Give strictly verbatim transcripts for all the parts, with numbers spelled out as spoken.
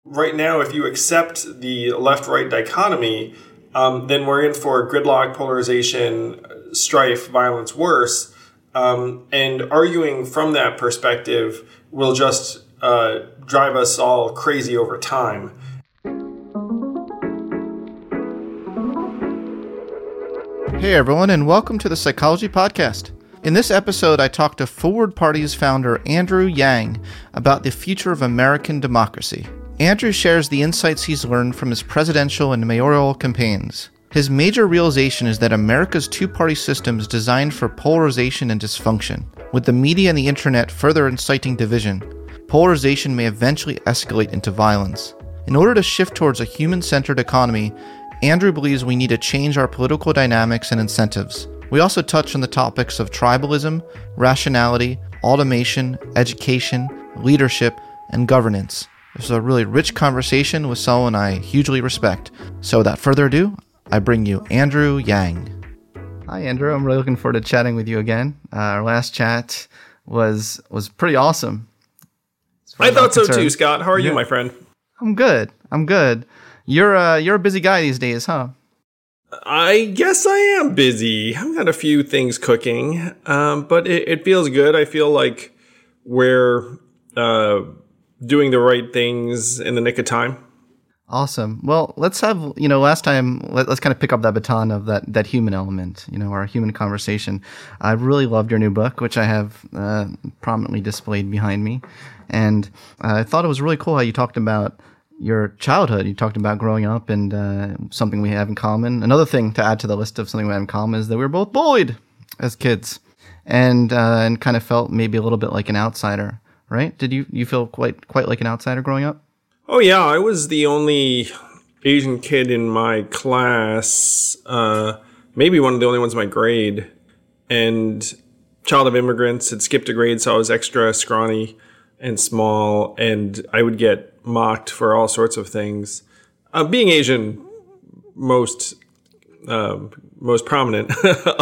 right now, if you accept the left-right dichotomy, um, then we're in for gridlock, polarization, strife, violence, worse. Um, and arguing from that perspective will just uh, drive us all crazy over time. Hey everyone, and welcome to the Psychology Podcast. In this episode, I talked to Forward Party's founder Andrew Yang about the future of American democracy. Andrew shares the insights he's learned from his presidential and mayoral campaigns. His major realization is that America's two-party system is designed for polarization and dysfunction. With the media and the internet further inciting division, polarization may eventually escalate into violence. In order to shift towards a human-centered economy, Andrew believes we need to change our political dynamics and incentives. We also touch on the topics of tribalism, rationality, automation, education, leadership, and governance. This is a really rich conversation with someone I hugely respect. So without further ado, I bring you Andrew Yang. Hi, Andrew. I'm really looking forward to chatting with you again. Uh, our last chat was was pretty awesome. I thought so too, Scott. How are you, my friend? I'm good. I'm good. You're uh, you're a busy guy these days, huh? I guess I am busy. I've got a few things cooking, um, but it, it feels good. I feel like we're uh, doing the right things in the nick of time. Awesome. Well, let's have, you know, last time, let, let's kind of pick up that baton of that, that human element, you know, our human conversation. I really loved your new book, which I have uh, prominently displayed behind me. And uh, I thought it was really cool how you talked about your childhood. You talked about growing up and uh, something we have in common. Another thing to add to the list of something we have in common is that we were both bullied as kids and uh, and kind of felt maybe a little bit like an outsider, right? Did you, you feel quite quite like an outsider growing up? Oh, yeah. I was the only Asian kid in my class, uh, maybe one of the only ones in my grade, and child of immigrants, had skipped a grade, so I was extra scrawny and small, and I would get mocked for all sorts of things. Uh, being Asian, most uh, most prominent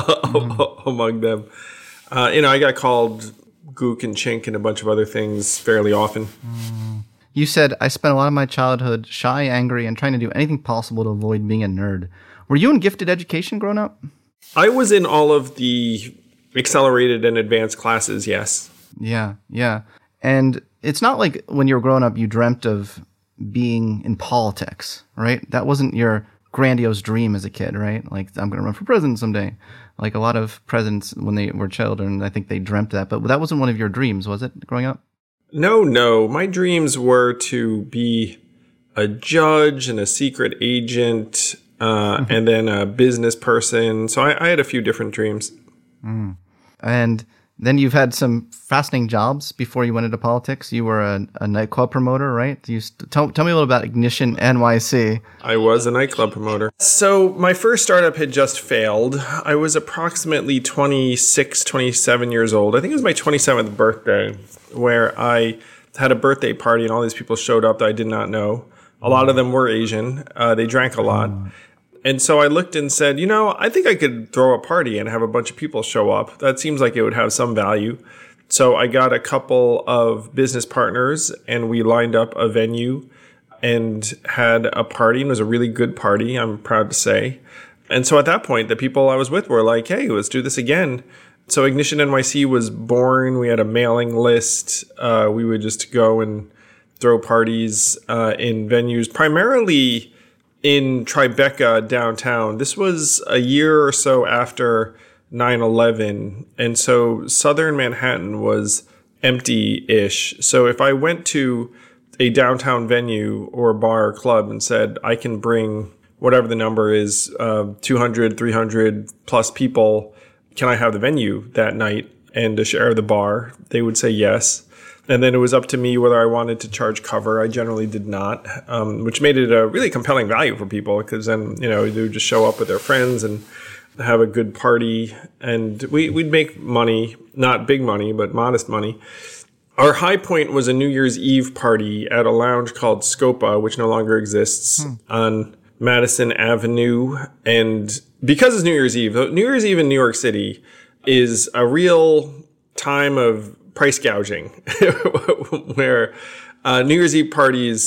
mm. among them. Uh, you know, I got called gook and chink and a bunch of other things fairly often. Mm. You said, I spent a lot of my childhood shy, angry, and trying to do anything possible to avoid being a nerd. Were you in gifted education growing up? I was in all of the accelerated and advanced classes, yes. Yeah, yeah. And it's not like when you were growing up, you dreamt of being in politics, right? That wasn't your grandiose dream as a kid, right? Like, I'm going to run for president someday. Like a lot of presidents, when they were children, I think they dreamt that. But that wasn't one of your dreams, was it, growing up? No, no. My dreams were to be a judge and a secret agent uh, and then a business person. So I, I had a few different dreams. Mm. And then you've had some fascinating jobs before you went into politics. You were a, a nightclub promoter, right? You st- tell, tell me a little about Ignition N Y C. I was a nightclub promoter. So my first startup had just failed. I was approximately twenty-six, twenty-seven years old. I think it was my twenty-seventh birthday, where I had a birthday party and all these people showed up that I did not know. A lot of them were Asian. Uh, they drank a lot. And so I looked and said, you know, I think I could throw a party and have a bunch of people show up. That seems like it would have some value. So I got a couple of business partners and we lined up a venue and had a party. And it was a really good party, I'm proud to say. And so at that point, the people I was with were like, hey, let's do this again. So Ignition N Y C was born. We had a mailing list. Uh, we would just go and throw parties uh, in venues, primarily in Tribeca downtown. This was a year or so after nine eleven. And so Southern Manhattan was empty-ish. So if I went to a downtown venue or bar or club and said, I can bring whatever the number is, uh, two hundred, three hundred plus people, can I have the venue that night and to share the bar? They would say yes. And then it was up to me whether I wanted to charge cover. I generally did not, um, which made it a really compelling value for people because then, you know, they would just show up with their friends and have a good party. And we, we'd make money, not big money, but modest money. Our high point was a New Year's Eve party at a lounge called Scopa, which no longer exists, hmm. on Madison Avenue. And because it's New Year's Eve, New Year's Eve in New York City is a real time of price gouging where uh, New Year's Eve parties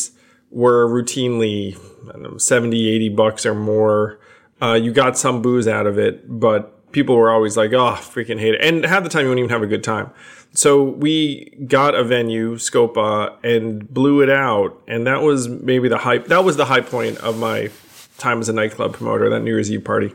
were routinely, I don't know, seventy, eighty bucks or more. Uh, you got some booze out of it, but people were always like, oh, freaking hate it. And half the time you wouldn't even have a good time. So we got a venue, Scopa, and blew it out. And that was maybe the high, that was the high point of my time as a nightclub promoter, that New Year's Eve party.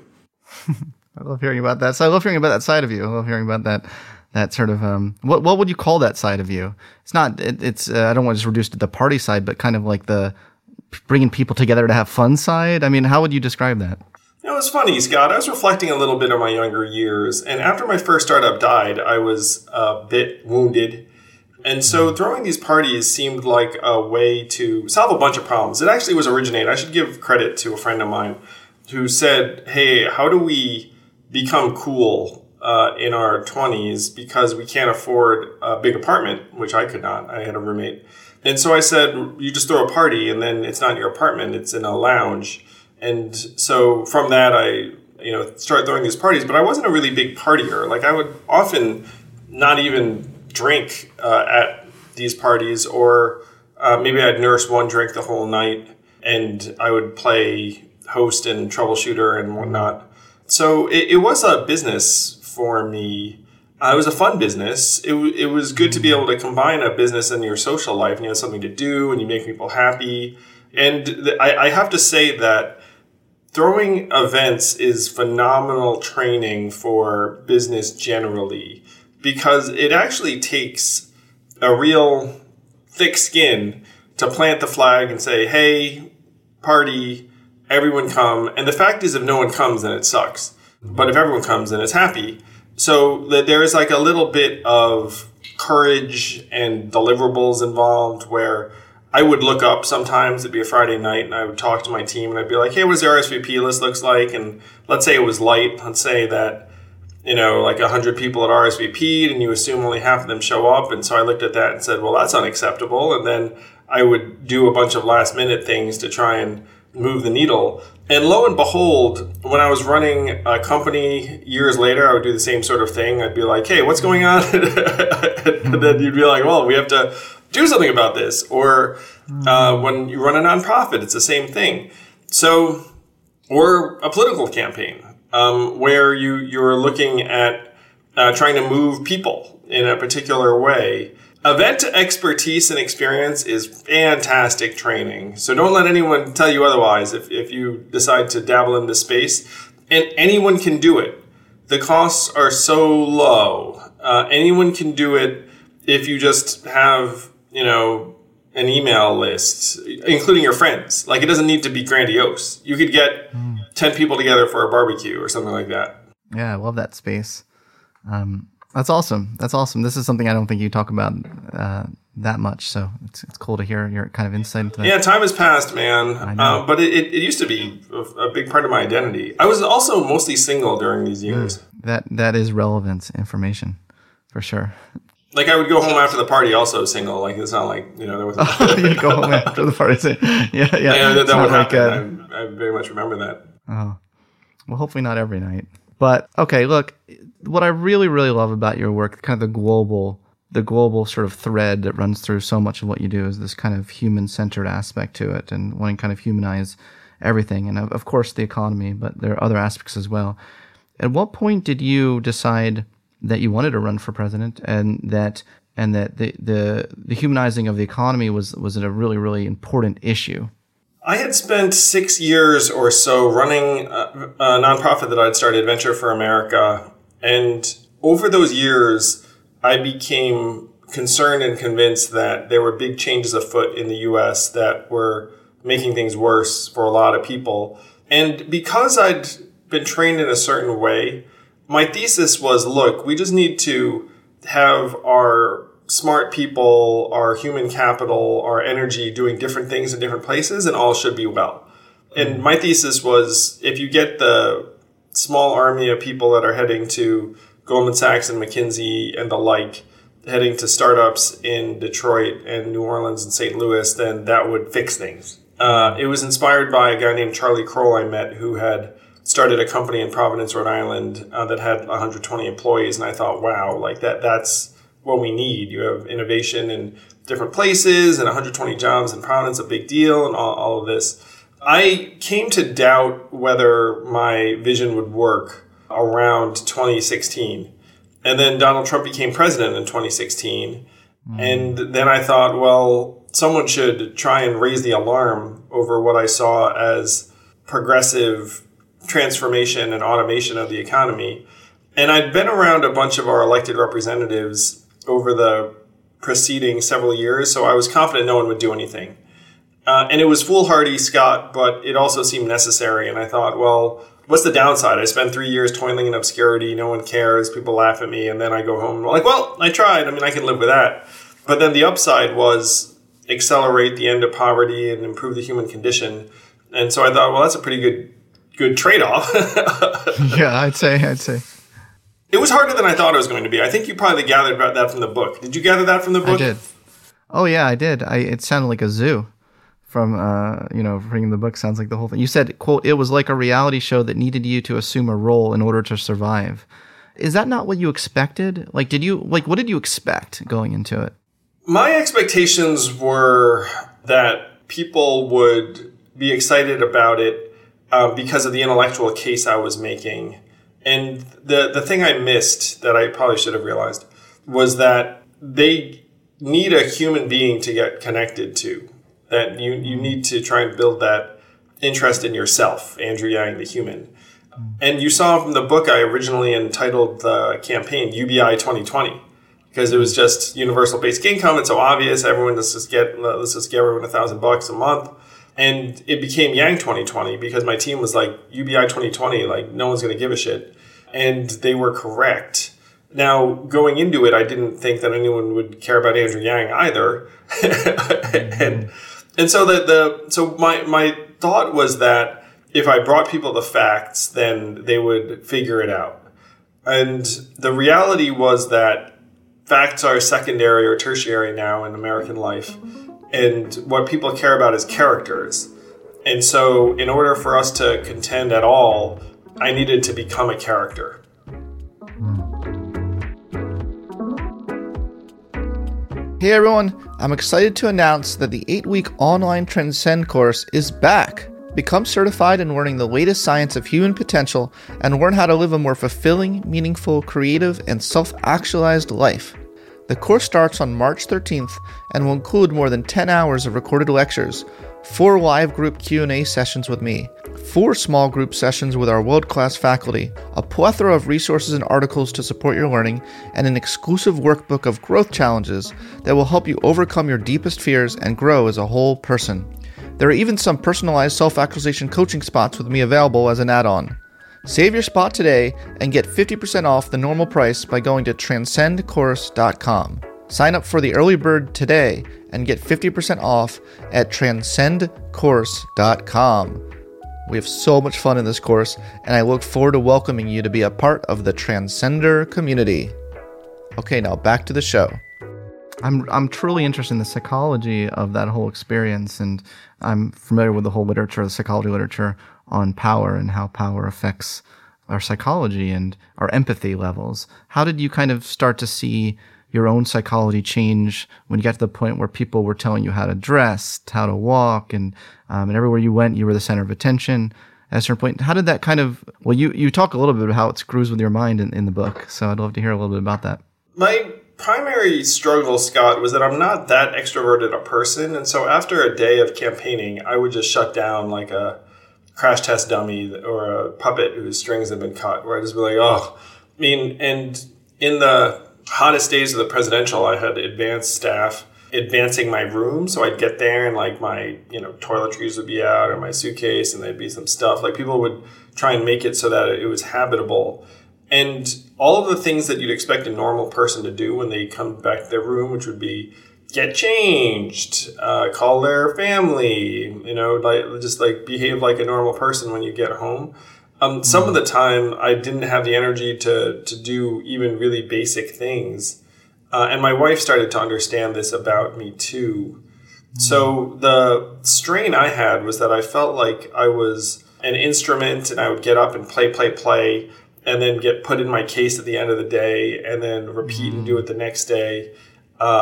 I love hearing about that. So I love hearing about that side of you. I love hearing about that, that sort of, um, what, what would you call that side of you? It's not, it, it's, uh, I don't want to just reduce it to the party side, but kind of like the bringing people together to have fun side. I mean, how would you describe that? It was funny, Scott. I was reflecting a little bit on my younger years, and after my first startup died, I was a bit wounded. And so throwing these parties seemed like a way to solve a bunch of problems. It actually was originated. I should give credit to a friend of mine who said, hey, how do we become cool uh, in our twenties because we can't afford a big apartment, which I could not. I had a roommate. And so I said, you just throw a party, and then it's not in your apartment, it's in a lounge. And so from that, I, you know, started throwing these parties, but I wasn't a really big partier. Like I would often not even drink uh, at these parties, or uh, maybe I'd nurse one drink the whole night, and I would play host and troubleshooter and whatnot. So it, it was a business for me. Uh, it was a fun business. It, it was good to be able to combine a business and your social life, and you have something to do, and you make people happy. And th- I, I have to say that throwing events is phenomenal training for business generally, because it actually takes a real thick skin to plant the flag and say, hey, party, everyone come. And the fact is, if no one comes, then it sucks. But if everyone comes, then it's happy. So that there is like a little bit of courage and deliverables involved where I would look up sometimes, it'd be a Friday night, and I would talk to my team, and I'd be like, hey, what does the R S V P list looks like? And let's say it was light. Let's say that, you know, like one hundred people at R S V P'd, and you assume only half of them show up. And so I looked at that and said, well, that's unacceptable. And then I would do a bunch of last-minute things to try and move the needle. And lo and behold, when I was running a company years later, I would do the same sort of thing. I'd be like, hey, what's going on? And then you'd be like, well, we have to do something about this. Or uh, when you run a nonprofit, it's the same thing. So, or a political campaign um, where you, you're looking at uh, trying to move people in a particular way. Event expertise and experience is fantastic training. So don't let anyone tell you otherwise if, if you decide to dabble in this space. And anyone can do it. The costs are so low. Uh, anyone can do it if you just have, you know, an email list, including your friends. Like, it doesn't need to be grandiose. You could get mm. ten people together for a barbecue or something like that. Yeah, I love that space. Um, That's awesome. That's awesome. This is something I don't think you talk about uh, that much, so it's it's cool to hear your kind of insight into that. Yeah, time has passed, man. I know. Uh, but it, it, it used to be a, a big part of my identity. I was also mostly single during these years. Mm. That That is relevant information, for sure. Like, I would go home after the party also single. Like, it's not like, you know, there was... Oh, you'd go home after the party. Yeah, yeah. Yeah, that, that would like happen. Uh, I, I very much remember that. Oh, well, hopefully not every night. But, okay, look, what I really, really love about your work, kind of the global, the global sort of thread that runs through so much of what you do is this kind of human-centered aspect to it and wanting to kind of humanize everything. And, of course, the economy, but there are other aspects as well. At what point did you decide that you wanted to run for president and that and that the, the, the humanizing of the economy was, was a really, really important issue? I had spent six years or so running a, a nonprofit that I'd started, Venture for America. And over those years, I became concerned and convinced that there were big changes afoot in the U S that were making things worse for a lot of people. And because I'd been trained in a certain way, my thesis was, look, we just need to have our smart people, our human capital, our energy doing different things in different places, and all should be well. And my thesis was, if you get the small army of people that are heading to Goldman Sachs and McKinsey and the like, heading to startups in Detroit and New Orleans and Saint Louis, then that would fix things. Uh, it was inspired by a guy named Charlie Kroll I met who had started a company in Providence, Rhode Island uh, that had one hundred twenty employees. And I thought, wow, like that, that's what we need. You have innovation and different places and one hundred twenty jobs in Providence, a big deal, and all, all of this. I came to doubt whether my vision would work around twenty sixteen. And then Donald Trump became president in twenty sixteen. Mm. And then I thought, well, someone should try and raise the alarm over what I saw as progressive transformation and automation of the economy. And I'd been around a bunch of our elected representatives over the preceding several years, so I was confident no one would do anything. Uh, and it was foolhardy, Scott, but it also seemed necessary. And I thought, well, what's the downside? I spent three years toiling in obscurity. No one cares. People laugh at me. And then I go home and I'm like, well, I tried. I mean, I can live with that. But then the upside was accelerate the end of poverty and improve the human condition. And so I thought, well, that's a pretty good good trade-off. Yeah, I'd say, I'd say. It was harder than I thought it was going to be. I think you probably gathered about that from the book. Did you gather that from the book? I did. Oh, yeah, I did. I, it sounded like a zoo. From, uh, you know, reading the book sounds like the whole thing. You said, quote, it was like a reality show that needed you to assume a role in order to survive. Is that not what you expected? Like, did you, like, what did you expect going into it? My expectations were that people would be excited about it uh, because of the intellectual case I was making. And the, the thing I missed that I probably should have realized was that they need a human being to get connected to. That you, you need to try and build that interest in yourself, Andrew Yang, the human. And you saw from the book I originally entitled the campaign U B I twenty twenty, because it was just universal basic income. It's so obvious. Everyone, let's just get, let's just give everyone a thousand bucks a month. And it became Yang twenty twenty because my team was like, U B I twenty twenty, like no one's going to give a shit. And they were correct. Now, going into it, I didn't think that anyone would care about Andrew Yang either. and and so the, the so my, my thought was that if I brought people the facts, then they would figure it out. And the reality was that facts are secondary or tertiary now in American life. And what people care about is characters. And so in order for us to contend at all, I needed to become a character. Hey everyone, I'm excited to announce that the eight-week online Transcend course is back. Become certified in learning the latest science of human potential and learn how to live a more fulfilling, meaningful, creative, and self-actualized life. The course starts on March thirteenth and will include more than ten hours of recorded lectures, four live group Q and A sessions with me, four small group sessions with our world-class faculty, a plethora of resources and articles to support your learning, and an exclusive workbook of growth challenges that will help you overcome your deepest fears and grow as a whole person. There are even some personalized self-actualization coaching spots with me available as an add-on. Save your spot today and get fifty percent off the normal price by going to transcend course dot com. Sign up for the early bird today and get fifty percent off at transcend course dot com. We have so much fun in this course, and I look forward to welcoming you to be a part of the Transcender community. Okay, now back to the show. I'm I'm truly interested in the psychology of that whole experience, and I'm familiar with the whole literature, the psychology literature on power and how power affects our psychology and our empathy levels. How did you kind of start to see your own psychology change when you got to the point where people were telling you how to dress, how to walk, and um, and everywhere you went, you were the center of attention at a certain point? How did that kind of, well, you, you talk a little bit about how it screws with your mind in, in the book, so I'd love to hear a little bit about that. My primary struggle, Scott, was that I'm not that extroverted a person, and so after a day of campaigning, I would just shut down like a crash test dummy or a puppet whose strings have been cut, where I'd just be like, oh, I mean, and in the hottest days of the presidential, I had advanced staff advancing my room, so I'd get there and like my, you know, toiletries would be out or my suitcase and there'd be some stuff. Like people would try and make it so that it was habitable. And all of the things that you'd expect a normal person to do when they come back to their room, which would be get changed, uh, call their family, you know, like just like behave like a normal person when you get home. Um, some mm. of the time I didn't have the energy to, to do even really basic things. Uh, and my wife started to understand this about me too. Mm. So the strain I had was that I felt like I was an instrument and I would get up and play, play, play, and then get put in my case at the end of the day and then repeat mm. and do it the next day. Uh,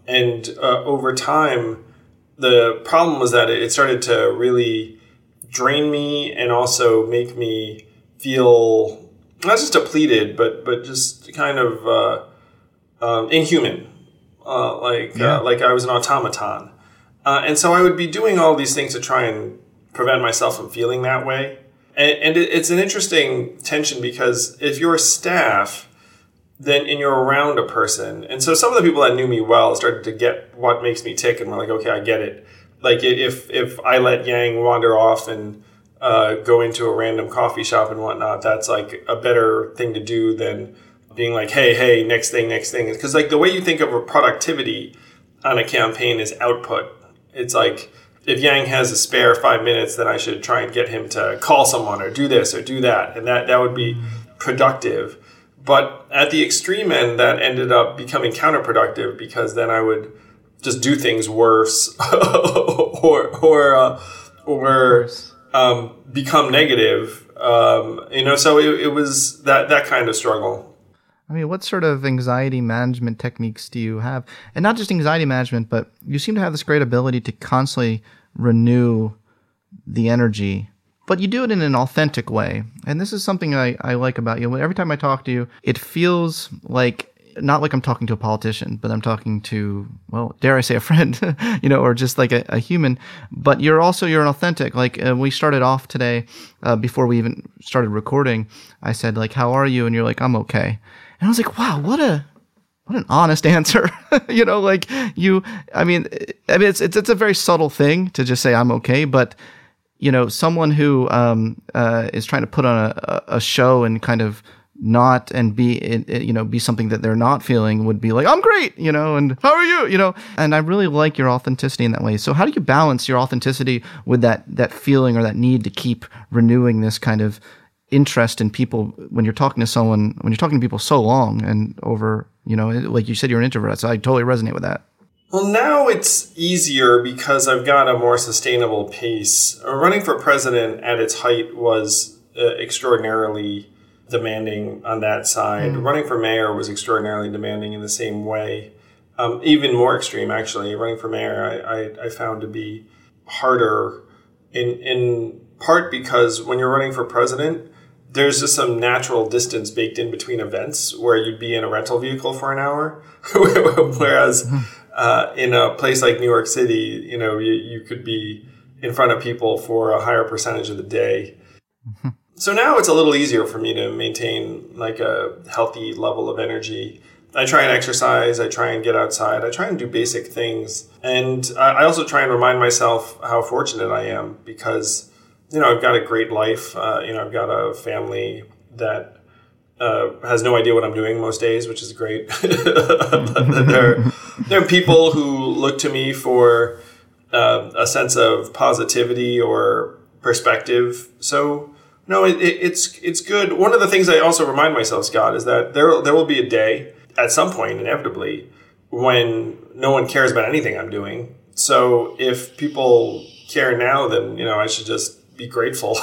And uh, over time, the problem was that it started to really drain me and also make me feel not just depleted, but but just kind of uh, um, inhuman, uh, like yeah. uh, like I was an automaton. Uh, and so I would be doing all these things to try and prevent myself from feeling that way. And, and it, it's an interesting tension because if you're staff, then and you're around a person. And so some of the people that knew me well started to get what makes me tick and were like, okay, I get it. Like if if I let Yang wander off and uh, go into a random coffee shop and whatnot, that's like a better thing to do than being like, hey, hey, next thing, next thing. Because like the way you think of a productivity on a campaign is output. It's like if Yang has a spare five minutes, then I should try and get him to call someone or do this or do that. And that, that would be productive. But at the extreme end, that ended up becoming counterproductive because then I would just do things worse or or uh, or um, become negative. Um, you know, so it, it was that that kind of struggle. I mean, what sort of anxiety management techniques do you have? And not just anxiety management, but you seem to have this great ability to constantly renew the energy, but you do it in an authentic way. And this is something I, I like about you. Every time I talk to you, it feels like, not like I'm talking to a politician, but I'm talking to, well, dare I say a friend, you know, or just like a, a human. But you're also, you're an authentic. Like uh, we started off today, uh, before we even started recording, I said like, how are you? And you're like, I'm okay. And I was like, wow, what a, what an honest answer. You know, like you, I mean, I mean, it's, it's, it's a very subtle thing to just say I'm okay, but you know, someone who, um, uh, is trying to put on a, a show and kind of not and be, you know, be something that they're not feeling would be like, I'm great, you know, and how are you, you know, and I really like your authenticity in that way. So how do you balance your authenticity with that, that feeling or that need to keep renewing this kind of interest in people when you're talking to someone, when you're talking to people so long and over, you know, like you said, you're an introvert. So I totally resonate with that. Well, now it's easier because I've got a more sustainable pace. Running for president at its height was uh, extraordinarily demanding on that side. Mm. Running for mayor was extraordinarily demanding in the same way. Um, even more extreme, actually. Running for mayor, I, I, I found to be harder in in part because when you're running for president, there's just some natural distance baked in between events where you'd be in a rental vehicle for an hour, whereas uh, in a place like New York City, you know, you, you could be in front of people for a higher percentage of the day. Mm-hmm. So now it's a little easier for me to maintain like a healthy level of energy. I try and exercise. I try and get outside. I try and do basic things. And I also try and remind myself how fortunate I am because, you know, I've got a great life. Uh, you know, I've got a family that uh, has no idea what I'm doing most days, which is great. there, there are people who look to me for uh, a sense of positivity or perspective. So, no, it, it, it's it's good. One of the things I also remind myself, Scott, is that there there will be a day at some point, inevitably, when no one cares about anything I'm doing. So if people care now, then, you know, I should just be grateful.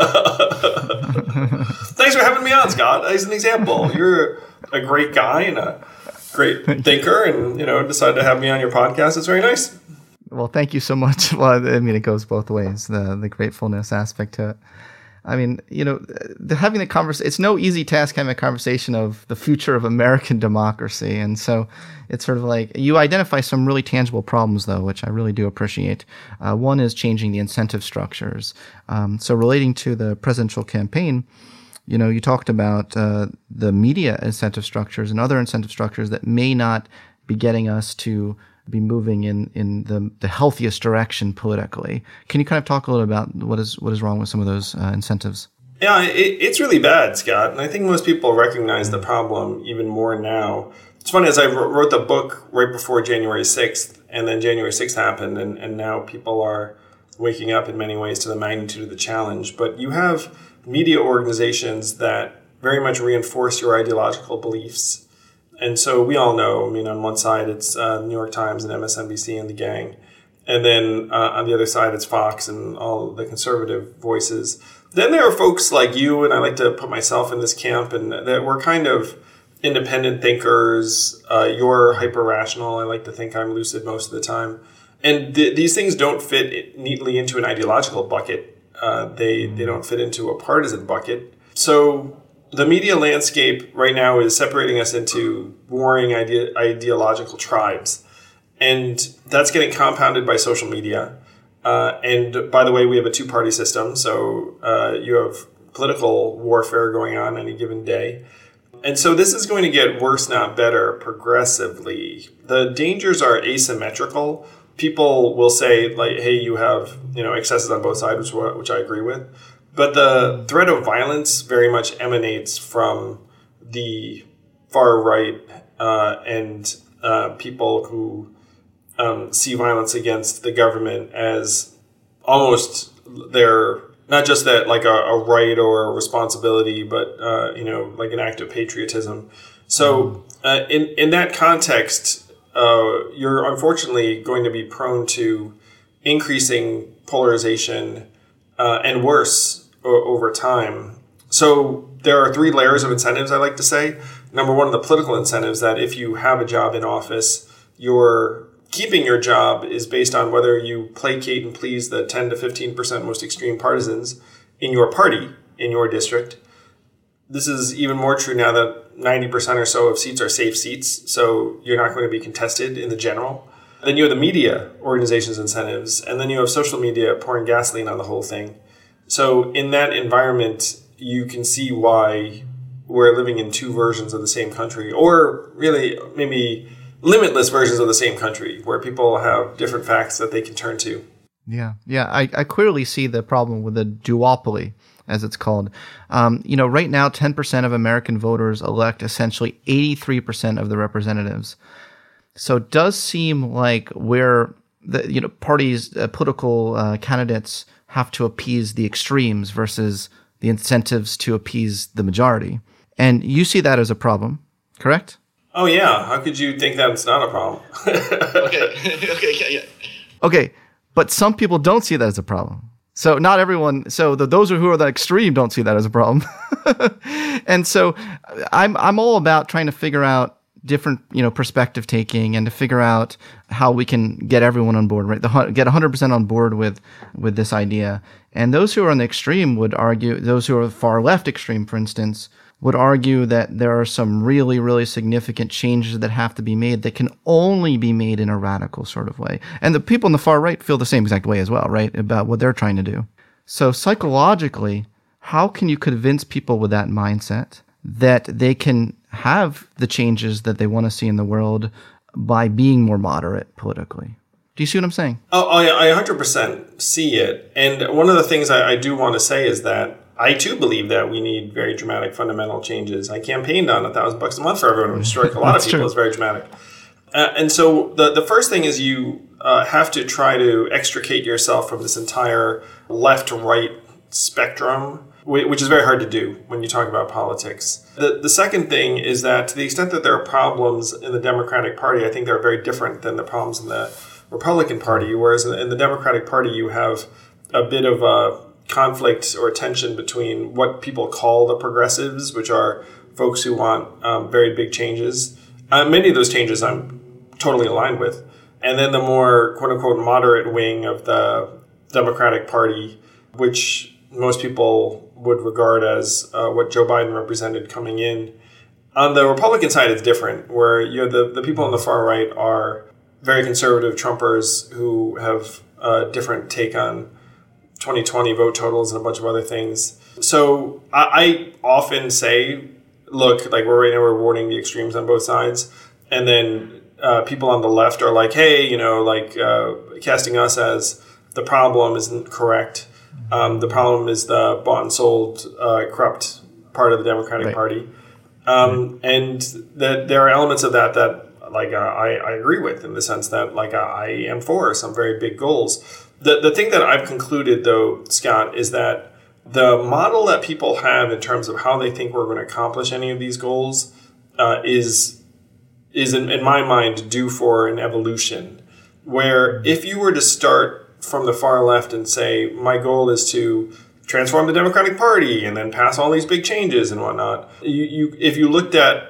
Thanks for having me on, Scott. As an example, you're a great guy and a great thinker, and, you know, decided to have me on your podcast. It's very nice. Well, thank you so much. Well, I mean, it goes both ways, the the gratefulness aspect to it. I mean, you know, the, having the conversation, it's no easy task having a conversation of the future of American democracy. And so it's sort of like you identify some really tangible problems, though, which I really do appreciate. Uh, one is changing the incentive structures. Um, so relating to the presidential campaign, you know, you talked about uh, the media incentive structures and other incentive structures that may not be getting us to be moving in, in the, the healthiest direction politically. Can you kind of talk a little about what is what is wrong with some of those uh, incentives? Yeah, it, it's really bad, Scott. And I think most people recognize the problem even more now. It's funny, as I wrote the book right before January sixth, and then January sixth happened, and, and now people are waking up in many ways to the magnitude of the challenge. But you have media organizations that very much reinforce your ideological beliefs. And so we all know, I mean, on one side, it's uh, New York Times and M S N B C and the gang. And then uh, on the other side, it's Fox and all the conservative voices. Then there are folks like you, and I like to put myself in this camp, and that we're kind of independent thinkers. Uh, you're hyper-rational. I like to think I'm lucid most of the time. And th- these things don't fit neatly into an ideological bucket. Uh, they, they don't fit into a partisan bucket. So the media landscape right now is separating us into warring ide- ideological tribes. And that's getting compounded by social media. Uh, and by the way, we have a two-party system. So uh, you have political warfare going on any given day. And so this is going to get worse, not better, progressively. The dangers are asymmetrical. People will say, like, hey, you have, you know, excesses on both sides, which, which I agree with. But the threat of violence very much emanates from the far right uh, and uh, people who um, see violence against the government as almost their, not just that like a, a right or a responsibility, but, uh, you know, like an act of patriotism. So uh, in, in that context, Uh, you're unfortunately going to be prone to increasing polarization uh, and worse o- over time. So there are three layers of incentives, I like to say. Number one, the political incentives, that if you have a job in office, your keeping your job is based on whether you placate and please the ten to fifteen percent most extreme partisans in your party, in your district. This is even more true now that ninety percent or so of seats are safe seats, so you're not going to be contested in the general. Then you have the media organizations' incentives, and then you have social media pouring gasoline on the whole thing. So in that environment, you can see why we're living in two versions of the same country, or really maybe limitless versions of the same country, where people have different facts that they can turn to. Yeah, yeah, I, I clearly see the problem with the duopoly, as it's called. Um, you know, right now, ten percent of American voters elect essentially eighty-three percent of the representatives. So it does seem like where the you know parties, uh, political uh, candidates have to appease the extremes versus the incentives to appease the majority. And you see that as a problem, correct? Oh, yeah. How could you think that it's not a problem? okay. okay. Yeah, yeah. Okay. But some people don't see that as a problem. So not everyone, so the, those who are the extreme don't see that as a problem. And so I'm I'm all about trying to figure out different, you know, perspective taking and to figure out how we can get everyone on board, right? The, get one hundred percent on board with, with this idea. And those who are on the extreme would argue, those who are far left extreme, for instance, would argue that there are some really, really significant changes that have to be made that can only be made in a radical sort of way. And the people on the far right feel the same exact way as well, right? About what they're trying to do. So psychologically, how can you convince people with that mindset that they can have the changes that they want to see in the world by being more moderate politically? Do you see what I'm saying? Oh, I, I one hundred percent see it. And one of the things I, I do want to say is that I too believe that we need very dramatic fundamental changes. I campaigned on a thousand bucks a month for everyone, which struck a lot of people true. as very dramatic. Uh, and so the, the first thing is you uh, have to try to extricate yourself from this entire left-right spectrum, which is very hard to do when you talk about politics. The, the second thing is that to the extent that there are problems in the Democratic Party, I think they're very different than the problems in the Republican Party, whereas in the Democratic Party you have a bit of a conflict or tension between what people call the progressives, which are folks who want um, very big changes. Uh, many of those changes I'm totally aligned with. And then the more quote-unquote moderate wing of the Democratic Party, which most people would regard as uh, what Joe Biden represented coming in. On the Republican side, it's different, where you know, the, the people on the far right are very conservative Trumpers who have a different take on twenty twenty vote totals and a bunch of other things. So I, I often say, look, like we're right now we're rewarding the extremes on both sides. And then uh, people on the left are like, hey, you know, like uh, casting us as the problem isn't correct. Um, the problem is the bought and sold uh, corrupt part of the Democratic right. Party. Um, right. And that there are elements of that that like uh, I, I agree with in the sense that like I am for some very big goals. The the thing that I've concluded, though, Scott, is that the model that people have in terms of how they think we're going to accomplish any of these goals uh, is, is in, in my mind, due for an evolution. Where if you were to start from the far left and say, my goal is to transform the Democratic Party and then pass all these big changes and whatnot, you, you if you looked at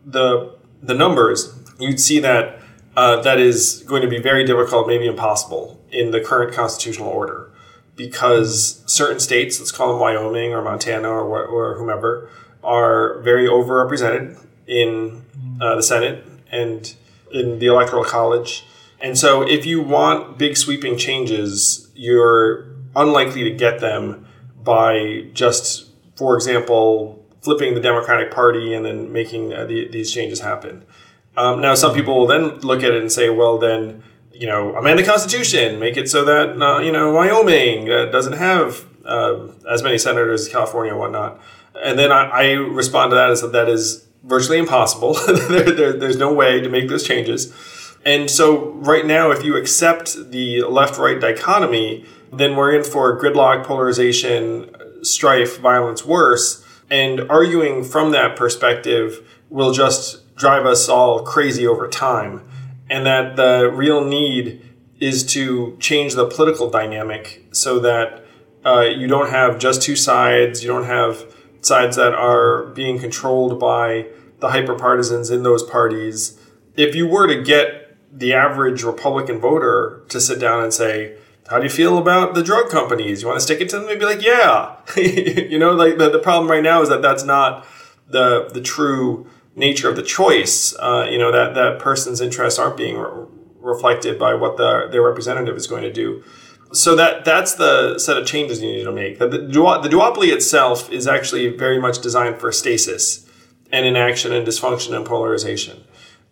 the the numbers, you'd see that uh, that is going to be very difficult, maybe impossible, in the current constitutional order, because certain states, let's call them Wyoming or Montana or, or whomever, are very overrepresented in uh, the Senate and in the Electoral College. And so if you want big sweeping changes, you're unlikely to get them by just, for example, flipping the Democratic Party and then making uh, the, these changes happen. Um, now, some people will then look at it and say, well, then, you know, amend the Constitution, make it so that, uh, you know, Wyoming uh, doesn't have uh, as many senators as California and whatnot. And then I, I respond to that as that that is virtually impossible. there, there, there's no way to make those changes. And so right now, if you accept the left-right dichotomy, then we're in for gridlock, polarization, strife, violence, worse. And arguing from that perspective will just drive us all crazy over time. And that the real need is to change the political dynamic so that uh, you don't have just two sides, you don't have sides that are being controlled by the hyper-partisans in those parties. If you were to get the average Republican voter to sit down and say, how do you feel about the drug companies? You want to stick it to them? They'd be like, yeah. you know, like the, the problem right now is that that's not the the true nature of the choice. Uh, you know, that, that person's interests aren't being re- reflected by what the their representative is going to do. So that that's the set of changes you need to make. The, the, the duopoly itself is actually very much designed for stasis and inaction and dysfunction and polarization.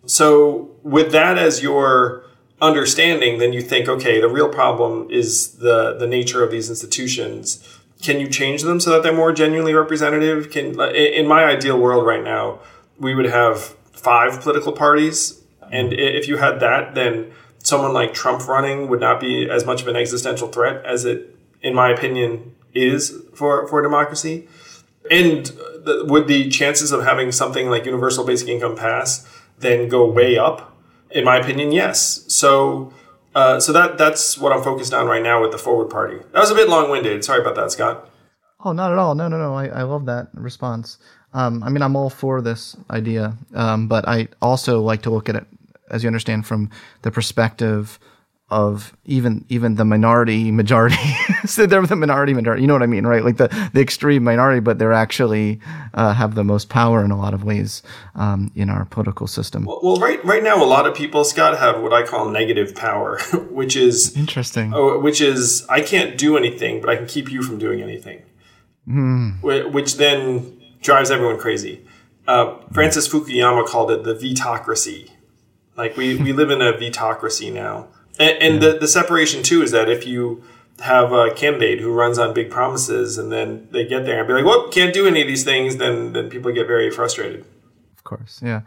So with that as your understanding, then you think, okay, the real problem is the, the nature of these institutions. Can you change them so that they're more genuinely representative? Can, in my ideal world right now, we would have five political parties. And if you had that, then someone like Trump running would not be as much of an existential threat as it, in my opinion, is for, for democracy. And the, would the chances of having something like universal basic income pass then go way up? In my opinion, yes. So uh, so that that's what I'm focused on right now with the Forward Party. That was a bit long-winded. Sorry about that, Scott. Oh, not at all. No, no, no. I, I love that response. Um, I mean, I'm all for this idea, um, but I also like to look at it, as you understand, from the perspective of even even the minority majority. So they're the minority majority. You know what I mean, right? Like the, the extreme minority, but they're actually uh, have the most power in a lot of ways um, in our political system. Well, well, right right now, a lot of people, Scott, have what I call negative power, which is interesting. Oh, which is I can't do anything, but I can keep you from doing anything. Mm. Which then drives everyone crazy. Uh, Francis Fukuyama called it the vitocracy. Like we, we live in a vitocracy now. And, and yeah. the, the separation, too, is that if you have a candidate who runs on big promises and then they get there and be like, well, can't do any of these things, then then people get very frustrated. Of course, yeah.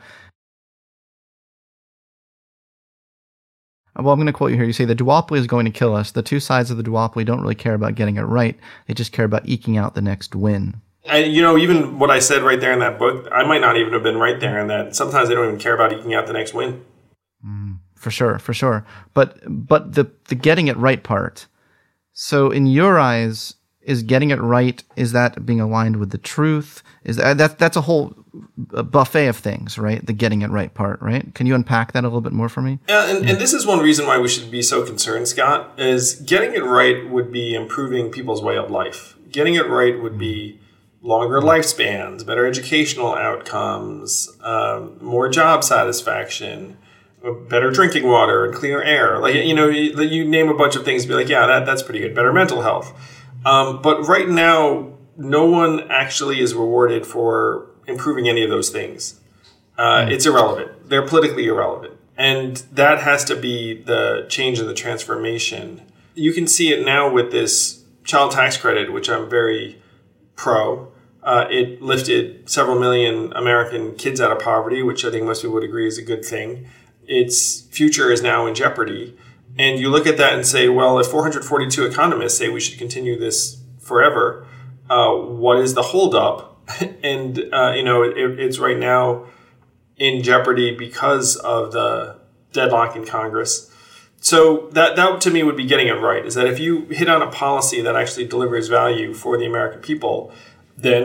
Well, I'm going to quote you here. You say, the duopoly is going to kill us. The two sides of the duopoly don't really care about getting it right. They just care about eking out the next win. And, you know, even what I said right there in that book, I might not even have been right there in that sometimes they don't even care about eking out the next win. Mm, for sure, for sure. But but the, the getting it right part, so in your eyes, is getting it right, is that being aligned with the truth? Is that, that that's a whole buffet of things, right? The getting it right part, right? Can you unpack that a little bit more for me? Yeah, and, and this is one reason why we should be so concerned, Scott, is getting it right would be improving people's way of life. Getting it right would be longer lifespans, better educational outcomes, um, more job satisfaction, better drinking water and cleaner air. Like, you know, you, you name a bunch of things and be like, yeah, that, that's pretty good. Better mental health. Um, but right now, no one actually is rewarded for improving any of those things. Uh, mm. It's irrelevant. They're politically irrelevant. And that has to be the change in the transformation. You can see it now with this child tax credit, which I'm very pro. Uh, it lifted several million American kids out of poverty, which I think most people would agree is a good thing. Its future is now in jeopardy. And you look at that and say, well, if four hundred forty-two economists say we should continue this forever, uh, what is the holdup? and, uh, you know, it, it's right now in jeopardy because of the deadlock in Congress. So that, that to me would be getting it right, is that if you hit on a policy that actually delivers value for the American people, then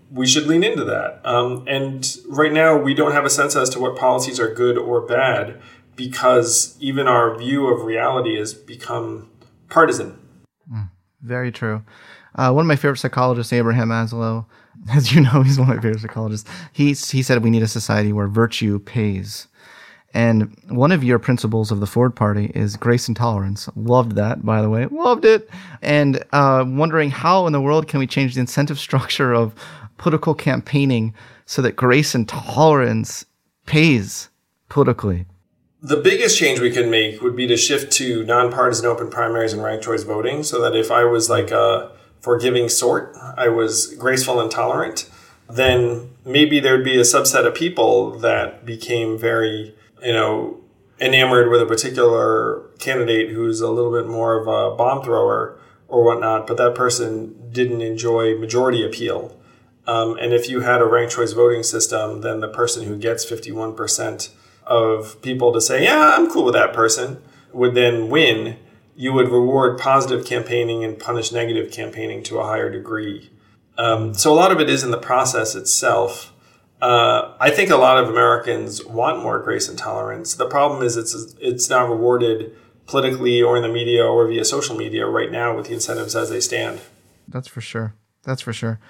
we should lean into that. Um, and right now, we don't have a sense as to what policies are good or bad because even our view of reality has become partisan. Mm, very true. Uh, one of my favorite psychologists, Abraham Maslow, as you know, he's one of my favorite psychologists. He, he said we need a society where virtue pays. And one of your principles of the Forward Party is grace and tolerance. Loved that, by the way. Loved it. And uh, wondering how in the world can we change the incentive structure of political campaigning so that grace and tolerance pays politically? The biggest change we can make would be to shift to nonpartisan open primaries and ranked choice voting so that if I was like a forgiving sort, I was graceful and tolerant, then maybe there would be a subset of people that became very, you know, enamored with a particular candidate who's a little bit more of a bomb thrower or whatnot, but that person didn't enjoy majority appeal. Um, and if you had a ranked choice voting system, then the person who gets fifty-one percent of people to say, yeah, I'm cool with that person, would then win. You would reward positive campaigning and punish negative campaigning to a higher degree. Um, so a lot of it is in the process itself. Uh, I think a lot of Americans want more grace and tolerance. The problem is it's it's not rewarded politically or in the media or via social media right now with the incentives as they stand. That's for sure. That's for sure.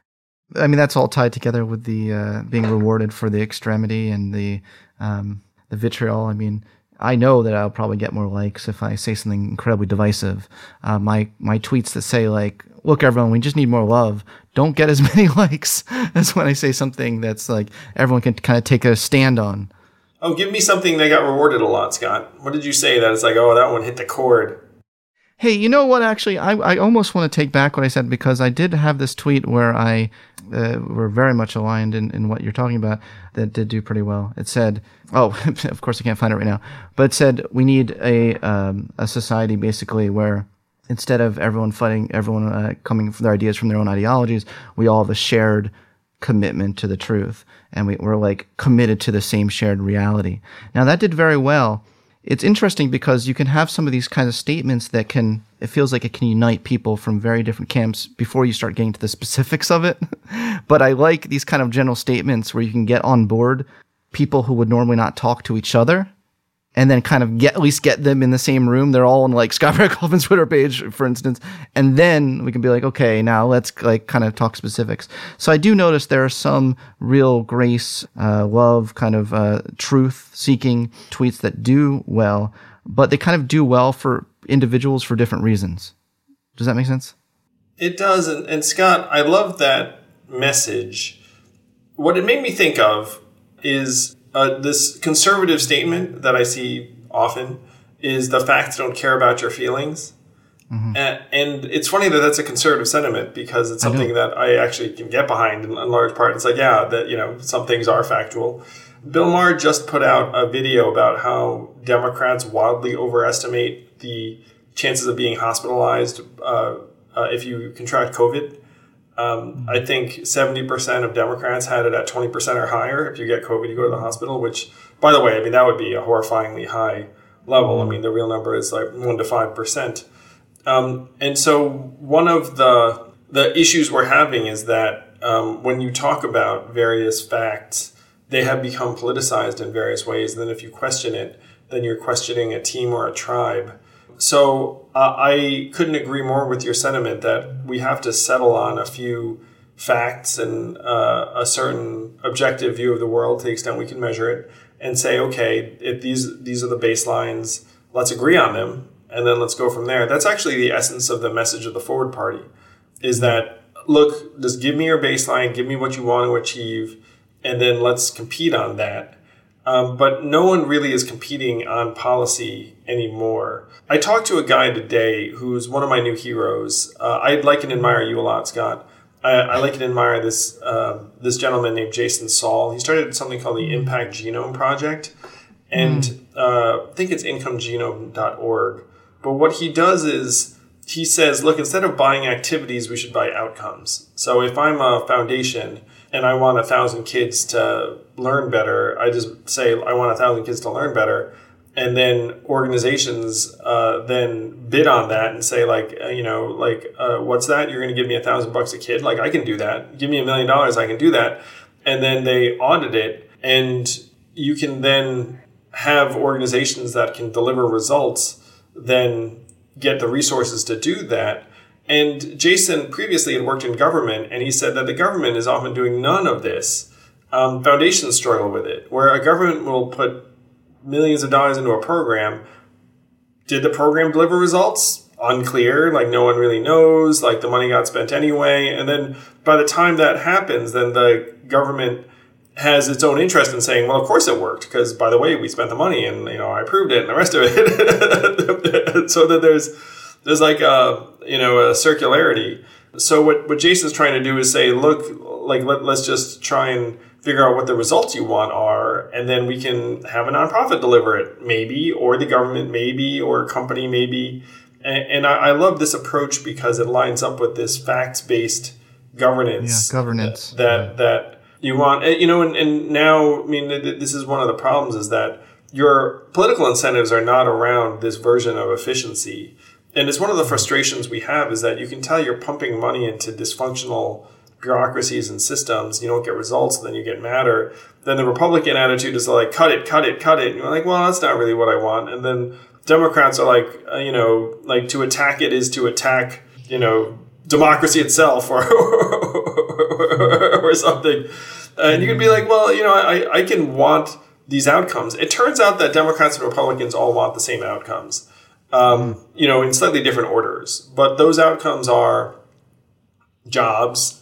I mean, that's all tied together with the uh, being rewarded for the extremity and the um, the vitriol. I mean, I know that I'll probably get more likes if I say something incredibly divisive. Uh, my my tweets that say like, "Look, everyone, we just need more love," don't get as many likes as when I say something that's like everyone can kind of take a stand on. Oh, give me something that got rewarded a lot, Scott. What did you say that it's like, oh, that one hit the chord? Hey, you know what? Actually, I, I almost want to take back what I said because I did have this tweet where I uh, were very much aligned in, in what you're talking about that did do pretty well. It said, oh, of course I can't find it right now, but it said we need a um, a society basically where instead of everyone fighting, everyone uh, coming from their ideas from their own ideologies, we all have a shared commitment to the truth and we, we're like committed to the same shared reality. Now that did very well. It's interesting because you can have some of these kinds of statements that can, it feels like it can unite people from very different camps before you start getting to the specifics of it. But I like these kind of general statements where you can get on board people who would normally not talk to each other and then kind of get, at least get them in the same room. They're all on like Scott Reckoffman's Twitter page, for instance. And then we can be like, okay, now let's like kind of talk specifics. So I do notice there are some real grace, uh, love, kind of uh, truth seeking tweets that do well, but they kind of do well for individuals for different reasons. Does that make sense? It does. And, and Scott, I love that message. What it made me think of is Uh, this conservative statement that I see often is the facts don't care about your feelings. Mm-hmm. And, and it's funny that that's a conservative sentiment because it's something that I actually can get behind in, in large part. It's like, yeah, that, you know, some things are factual. Bill Maher just put out a video about how Democrats wildly overestimate the chances of being hospitalized uh, uh, if you contract COVID. Um, I think seventy percent of Democrats had it at twenty percent or higher. If you get COVID, you go to the hospital, which, by the way, I mean, that would be a horrifyingly high level. I mean, the real number is like one to five percent. Um, and so one of the the issues we're having is that um, when you talk about various facts, they have become politicized in various ways. And then if you question it, then you're questioning a team or a tribe. So uh, I couldn't agree more with your sentiment that we have to settle on a few facts and uh, a certain objective view of the world to the extent we can measure it and say, okay, if these these are the baselines, let's agree on them and then let's go from there. That's actually the essence of the message of the Forward Party is that, look, just give me your baseline, give me what you want to achieve, and then let's compete on that. Um, but no one really is competing on policy anymore. I talked to a guy today who's one of my new heroes. Uh, I like and admire you a lot, Scott. I, I like and admire this uh, this gentleman named Jason Saul. He started something called the Impact Genome Project, and mm. uh, I think it's income genome dot org. But what he does is he says, look, instead of buying activities, we should buy outcomes. So if I'm a foundation and I want a thousand kids to learn better, I just say I want a thousand kids to learn better. and then organizations uh, then bid on that and say like, uh, you know, like, uh, what's that? You're going to give me a thousand bucks a kid? Like, I can do that. Give me a million dollars, I can do that. And then they audit it, and you can then have organizations that can deliver results then get the resources to do that. And Jason previously had worked in government, and he said that the government is often doing none of this. Um, foundations struggle with it, where a government will put millions of dollars into a program. Did the program deliver results? Unclear. Like, no one really knows. Like, the money got spent anyway. And then by the time that happens, then the government has its own interest in saying, well, of course it worked, because, by the way, we spent the money and, you know, I approved it and the rest of it. So that there's there's like a, you know, a circularity. So what, what Jason's trying to do is say, look, like, let, let's just try and figure out what the results you want are, and then we can have a nonprofit deliver it, maybe, or the government, maybe, or a company, maybe. And, and I, I love this approach because it lines up with this facts-based governance. Yeah, governance. That, yeah. that you want, you know, and, and now, I mean, this is one of the problems is that your political incentives are not around this version of efficiency. And it's one of the frustrations we have is that you can tell you're pumping money into dysfunctional bureaucracies and systems, you don't get results, then you get madder. Then the Republican attitude is like, cut it, cut it, cut it. And you're like, well, that's not really what I want. And then Democrats are like, uh, you know, like to attack it is to attack, you know, democracy itself or or something. And you can be like, well, you know, I, I can want these outcomes. It turns out that Democrats and Republicans all want the same outcomes, um, you know, in slightly different orders. But those outcomes are jobs,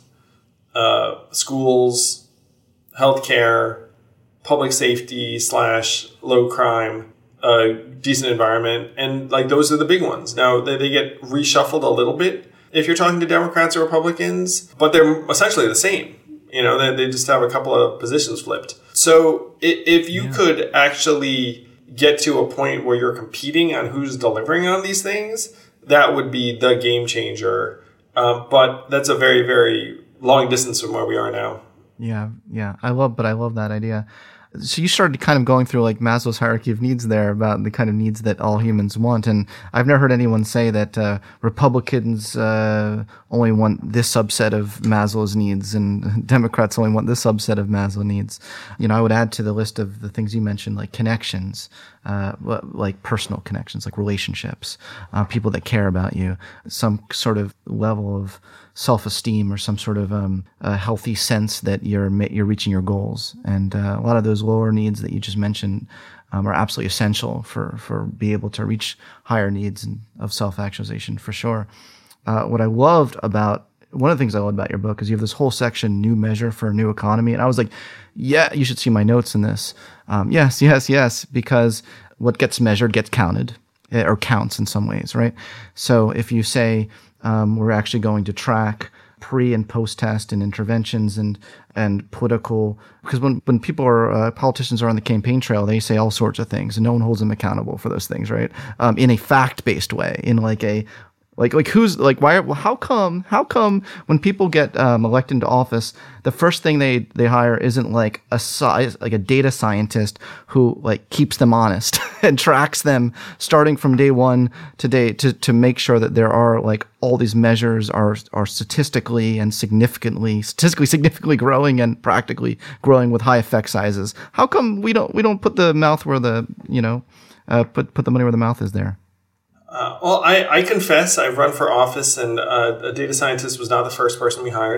Uh, schools, healthcare, public safety slash low crime, uh, decent environment, and like those are the big ones. Now they, they get reshuffled a little bit if you're talking to Democrats or Republicans, but they're essentially the same. You know, they, they just have a couple of positions flipped. So if, if you yeah. could actually get to a point where you're competing on who's delivering on these things, that would be the game changer. Um, but that's a very, very long distance from where we are now. Yeah, yeah. I love, but I love that idea. So you started kind of going through like Maslow's hierarchy of needs there about the kind of needs that all humans want. And I've never heard anyone say that uh, Republicans uh, only want this subset of Maslow's needs and Democrats only want this subset of Maslow's needs. You know, I would add to the list of the things you mentioned, like connections, uh, like personal connections, like relationships, uh, people that care about you, some sort of level of self-esteem or some sort of um, a healthy sense that you're you're reaching your goals. And uh, a lot of those lower needs that you just mentioned um, are absolutely essential for for being able to reach higher needs and of self-actualization for sure. Uh, what I loved about one of the things I loved about your book is you have this whole section, New Measure for a New Economy, and I was like, yeah, you should see my notes in this. Um, yes, yes, yes, because what gets measured gets counted or counts in some ways, right? So if you say Um, we're actually going to track pre and post test and interventions and and political, because when when people are uh, politicians are on the campaign trail, they say all sorts of things and no one holds them accountable for those things, right? Um, in a fact based way, in like a Like, like who's like, why, well, how come, how come when people get um, elected into office, the first thing they, they hire isn't like a size, like a data scientist who like keeps them honest and tracks them starting from day one to day to, to make sure that there are like all these measures are, are statistically and significantly, statistically significantly growing and practically growing with high effect sizes. How come we don't, we don't put the mouth where the, you know, uh, put, put the money where the mouth is there? Uh, well, I, I confess I've run for office, and uh, a data scientist was not the first person we hired.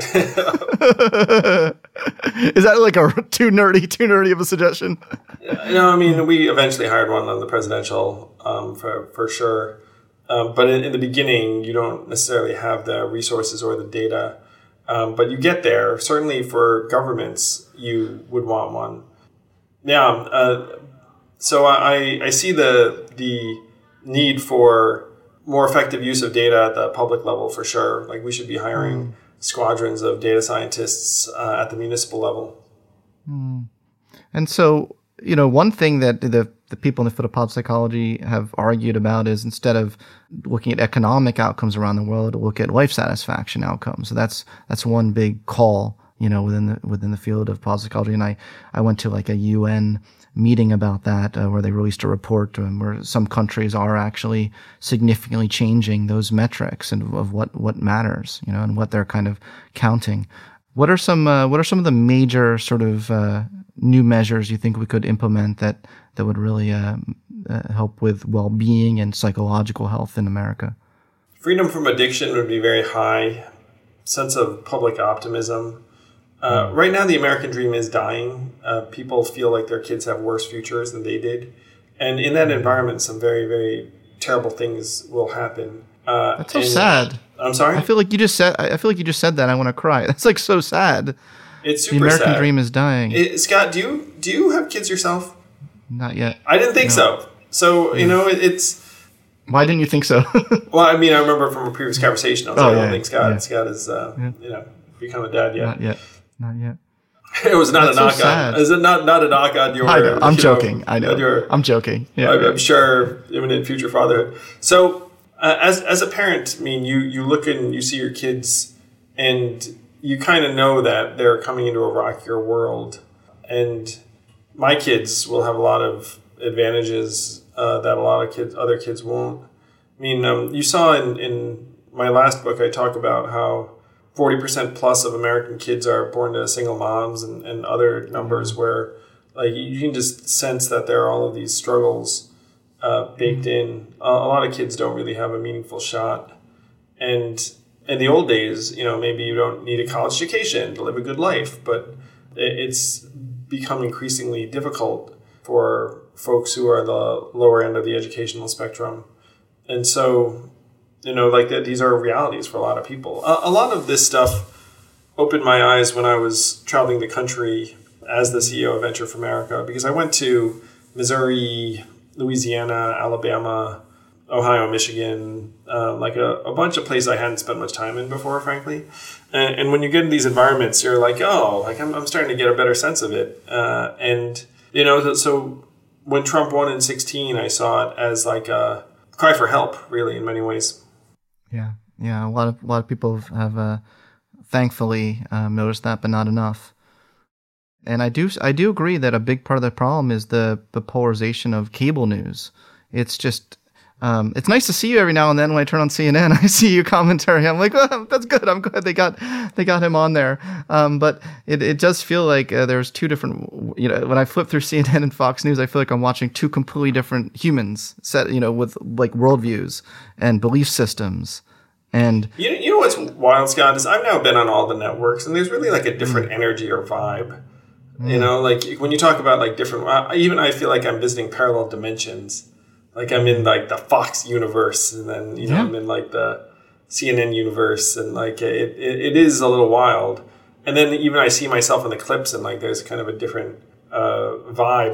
Is that like a too nerdy, too nerdy of a suggestion? No, I mean, we eventually hired one on the presidential, um, for for sure. Um, but in, in the beginning, you don't necessarily have the resources or the data. Um, but you get there. Certainly for governments, you would want one. Yeah. Uh, so I, I see the the... need for more effective use of data at the public level for sure. Like we should be hiring mm. squadrons of data scientists uh, at the municipal level. Mm. And so, you know, one thing that the the people in the field of pop psychology have argued about is instead of looking at economic outcomes around the world, to look at life satisfaction outcomes. So that's that's one big call you know, within the within the field of positive psychology. And I, I went to like a U N meeting about that uh, where they released a report um, where some countries are actually significantly changing those metrics and of what, what matters, you know, and what they're kind of counting. What are some uh, what are some of the major sort of uh, new measures you think we could implement that that would really uh, uh, help with well-being and psychological health in America? Freedom from addiction would be very high. Sense of public optimism. Uh, right now, the American dream is dying. Uh, people feel like their kids have worse futures than they did. And in that environment, some very, very terrible things will happen. Uh, That's so sad. I'm sorry? I feel like you just said, I feel like you just said that. I want to cry. That's like so sad. It's super sad. The American sad. dream is dying. It, Scott, do you, do you have kids yourself? Not yet. I didn't think no. so. So, you know, it, it's... Why didn't you think so? Well, I mean, I remember from a previous conversation, I was oh, like, yeah, I don't think Scott, yeah. Scott is, uh, yeah. you know, become a dad yet. Not yet. Not yet. It was not That's a knock so sad. on. Is it not not a knock on your? I know. I'm you joking. Know, I know. Your, I'm joking. Yeah. I'm, I'm sure imminent future fatherhood. So, uh, as as a parent, I mean, you you look and you see your kids, and you kind of know that they're coming into a rockier world, and my kids will have a lot of advantages uh, that a lot of kids, other kids won't. I mean, um, you saw in in my last book, I talk about how forty percent plus of American kids are born to single moms and, and other numbers where like you can just sense that there are all of these struggles uh, baked in. A, a lot of kids don't really have a meaningful shot. And in the old days, you know, maybe you don't need a college education to live a good life, but it's become increasingly difficult for folks who are the lower end of the educational spectrum. And so, you know, like that, these are realities for a lot of people. A, a lot of this stuff opened my eyes when I was traveling the country as the C E O of Venture for America, because I went to Missouri, Louisiana, Alabama, Ohio, Michigan, uh, like a, a bunch of places I hadn't spent much time in before, frankly. And, and when you get in these environments, you're like, oh, like I'm, I'm starting to get a better sense of it. Uh, and, you know, so when Trump won in sixteen, I saw it as like a cry for help, really, in many ways. Yeah, yeah. A lot of a lot of people have uh, thankfully um, noticed that, but not enough. And I do I do agree that a big part of the problem is the, the polarization of cable news. It's just um, it's nice to see you every now and then. When I turn on C N N, I see your commentary. I'm like, oh, that's good. I'm glad they got they got him on there. Um, but it, it does feel like uh, there's two different. You know, when I flip through C N N and Fox News, I feel like I'm watching two completely different humans set. You know, with like worldviews and belief systems. And you know, you know what's wild, Scott, is I've now been on all the networks, and there's really like a different mm. energy or vibe. Mm. You know, like when you talk about like different, uh, even I feel like I'm visiting parallel dimensions. Like I'm in like the Fox universe, and then you know yeah. I'm in like the C N N universe, and like it, it it is a little wild. And then even I see myself in the clips, and like there's kind of a different uh, vibe.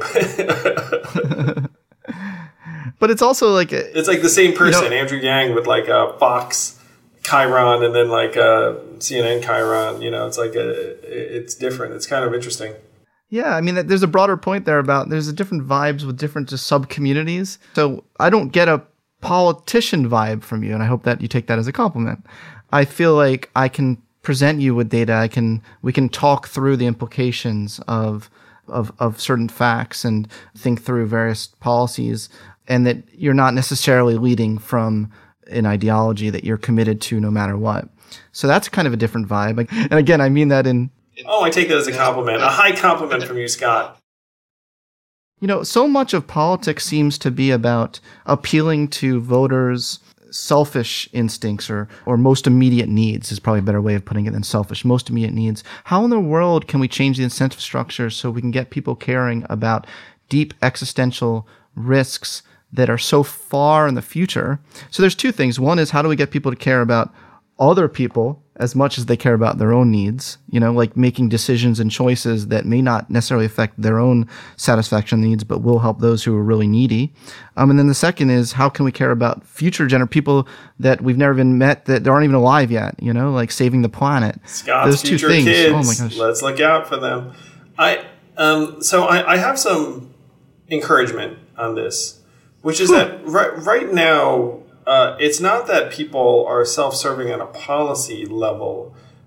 But it's also like a, it's like the same person, you know, Andrew Yang with like a Fox Chiron, and then like a C N N Chiron. You know, it's like a it's different. It's kind of interesting. Yeah, I mean, there's a broader point there about there's a different vibes with different just sub-communities. So I don't get a politician vibe from you, and I hope that you take that as a compliment. I feel like I can present you with data. I can we can talk through the implications of of of certain facts and think through various policies, and that you're not necessarily leading from an ideology that you're committed to no matter what. So that's kind of a different vibe. And again, I mean that in Oh, I take that as a compliment. A high compliment from you, Scott. You know, so much of politics seems to be about appealing to voters' selfish instincts or, or most immediate needs is probably a better way of putting it than selfish, most immediate needs. How in the world can we change the incentive structure so we can get people caring about deep existential risks that are so far in the future? So there's two things. One is how do we get people to care about other people as much as they care about their own needs, you know, like making decisions and choices that may not necessarily affect their own satisfaction needs, but will help those who are really needy. Um, and then the second is how can we care about future gener people that we've never even met that aren't even alive yet, you know, like saving the planet. Scott's Those future two things. kids. Oh my gosh. Let's look out for them. I um, so I, I have some encouragement on this, which is that right, right now, Uh, it's not that people are self-serving on a policy level.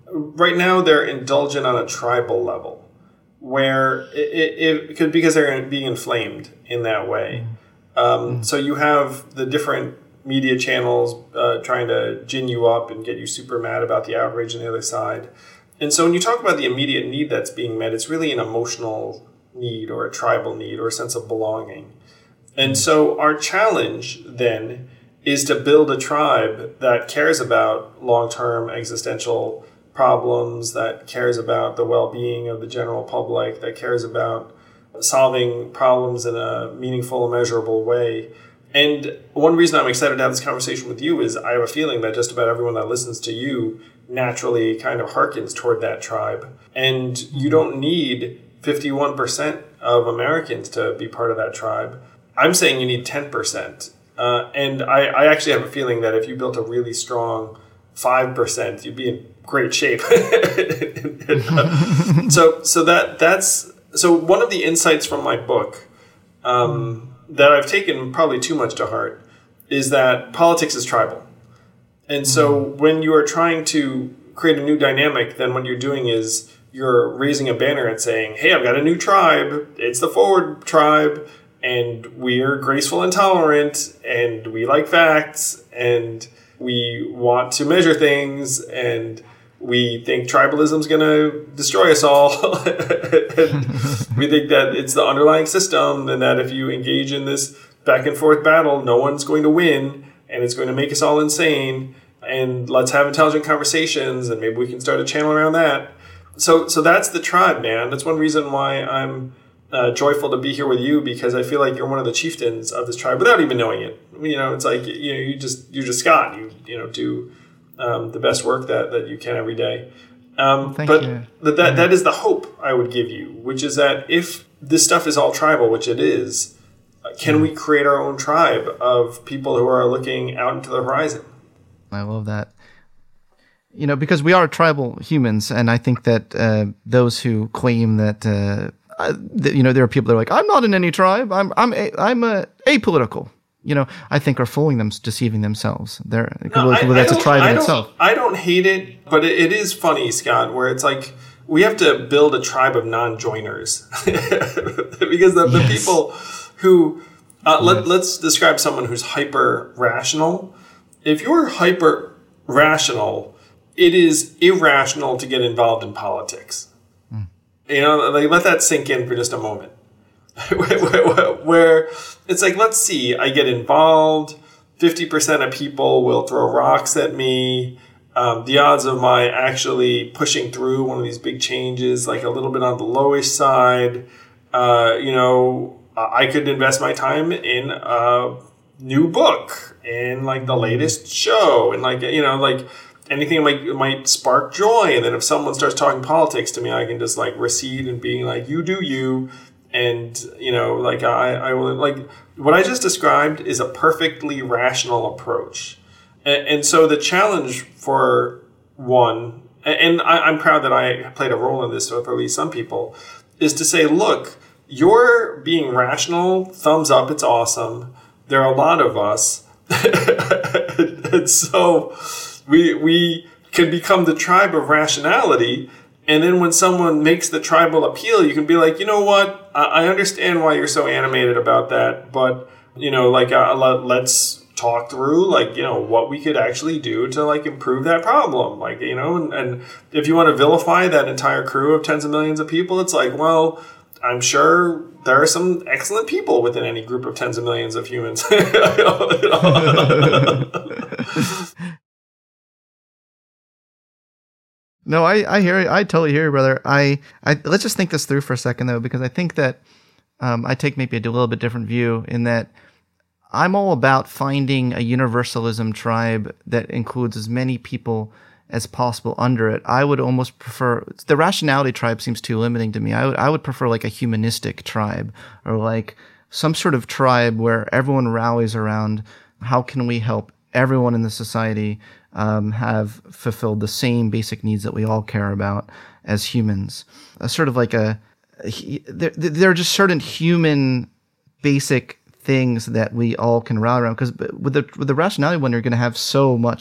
right now they're indulgent on a tribal level, where it, it, it could, because they're being inflamed in that way. Um, so you have the different media channels uh, trying to gin you up and get you super mad about the outrage on the other side. And so when you talk about the immediate need that's being met, it's really an emotional need or a tribal need or a sense of belonging. And so our challenge then is to build a tribe that cares about long-term existential problems, that cares about the well-being of the general public, that cares about solving problems in a meaningful, measurable way. And one reason I'm excited to have this conversation with you is I have a feeling that just about everyone that listens to you naturally kind of harkens toward that tribe. And you don't need fifty-one percent of Americans to be part of that tribe. I'm saying you need ten percent. Uh, and I, I actually have a feeling that if you built a really strong five percent, you'd be in great shape. so so that that's so one of the insights from my book um, that I've taken probably too much to heart is that politics is tribal. And so when you are trying to create a new dynamic, then what you're doing is you're raising a banner and saying, hey, I've got a new tribe. It's the Forward tribe. And we're graceful and tolerant. And we like facts. And we want to measure things. And we think tribalism is going to destroy us all. And we think that it's the underlying system. And that if you engage in this back and forth battle, no one's going to win. And it's going to make us all insane, and let's have intelligent conversations, and maybe we can start a channel around that. So so that's the tribe, man. That's one reason why I'm uh, joyful to be here with you, because I feel like you're one of the chieftains of this tribe without even knowing it. You know, it's like, you know, you just, you're just Scott. You, you know, do um, the best work that, that you can every day. Um, Thank but you. But that, that is the hope I would give you, which is that if this stuff is all tribal, which it is, can we create our own tribe of people who are looking out into the horizon? I love that. You know, because we are tribal humans, and I think that uh, those who claim that, uh, uh, that, you know, there are people that are like, I'm not in any tribe. I'm I'm a, I'm a apolitical. You know, I think are fooling them, deceiving themselves. They're no, I, that's I a tribe I in don't, itself. I don't hate it, but it, it is funny, Scott, where it's like we have to build a tribe of non-joiners because the, the Yes. people who uh, let, Yes. let's describe someone who's hyper rational. If you're hyper rational, it is irrational to get involved in politics. Mm. You know, like, let that sink in for just a moment. Where it's like, let's see, I get involved, fifty percent of people will throw rocks at me. Um, the odds of my actually pushing through one of these big changes, like a little bit on the lowish side, uh, you know, I could invest my time in a new book, in like the latest show, and like, you know, like anything might might spark joy. And then if someone starts talking politics to me, I can just like recede and being like, you do you. And, you know, like I, I will, like what I just described is a perfectly rational approach. And, and so the challenge for one, and I, I'm proud that I played a role in this with at least some people, is to say, look, you're being rational, thumbs up, it's awesome. There are a lot of us. And so we we can become the tribe of rationality. And then when someone makes the tribal appeal, you can be like, you know what? I, I understand why you're so animated about that. But, you know, like, uh, let, let's talk through, like, you know, what we could actually do to, like, improve that problem. Like, you know, and, and if you want to vilify that entire crew of tens of millions of people, it's like, well, I'm sure there are some excellent people within any group of tens of millions of humans. No, I, I hear you. I totally hear you, brother. I, I let's just think this through for a second, though, because I think that um, I take maybe a little bit different view in that I'm all about finding a universalism tribe that includes as many people as possible under it. I would almost prefer the rationality tribe seems too limiting to me. I would I would prefer like a humanistic tribe, or like some sort of tribe where everyone rallies around how can we help everyone in the society um, have fulfilled the same basic needs that we all care about as humans. A sort of like a, a there there are just certain human basic things that we all can rally around, because with the with the rationality one, you're going to have so much of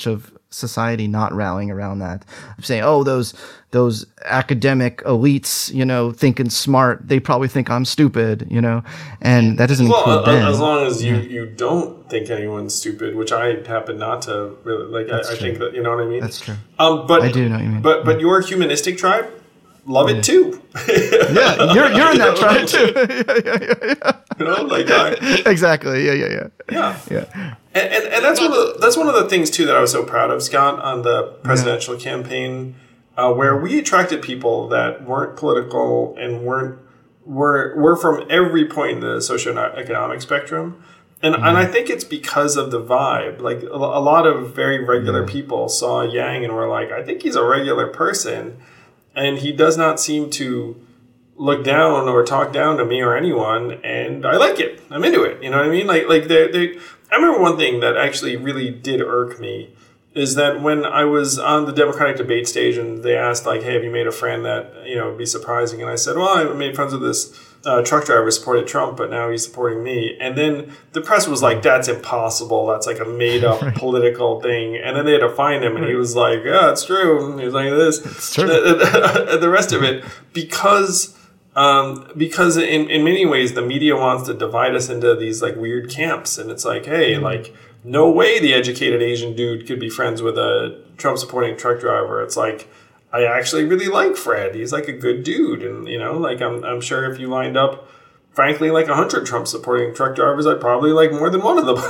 society not rallying around that. I'm saying, oh, those those academic elites, you know, thinking smart, they probably think I'm stupid, you know, and that doesn't well, include uh, them. As long as you, you don't think anyone's stupid, which I happen not to really like. I, I think that, you know what I mean? That's true. Um, but I do know what you mean. But but your humanistic tribe, love it too. Yeah, you're you're in that tribe too. yeah, yeah, yeah, yeah. You know, like I, exactly. Yeah, yeah, yeah. Yeah, yeah. And, and and that's one of the, that's one of the things too that I was so proud of, Scott, on the presidential yeah. campaign, uh, where we attracted people that weren't political and weren't were were from every point in the socioeconomic spectrum, and mm-hmm. and I think it's because of the vibe. Like a, a lot of very regular yeah. people saw Yang and were like, I think he's a regular person, and he does not seem to look down or talk down to me or anyone, and I like it. I'm into it. You know what I mean? Like, like they, they. I remember one thing that actually really did irk me is that when I was on the Democratic debate stage and they asked, like, "Hey, have you made a friend that you know would be surprising?" And I said, "Well, I made friends with this uh, truck driver who supported Trump, but now he's supporting me." And then the press was like, "That's impossible. That's like a made-up right. political thing." And then they had to find him, and he was like, "Yeah, it's true." And he was like, "This." It's true. And the rest of it, because. Um, because in, in many ways, the media wants to divide us into these like weird camps. And it's like, hey, mm-hmm. like, no way the educated Asian dude could be friends with a Trump supporting truck driver. It's like, I actually really like Fred. He's like a good dude. And, you know, like, I'm, I'm sure if you lined up, frankly, like a hundred Trump supporting truck drivers, I'd probably like more than one of them.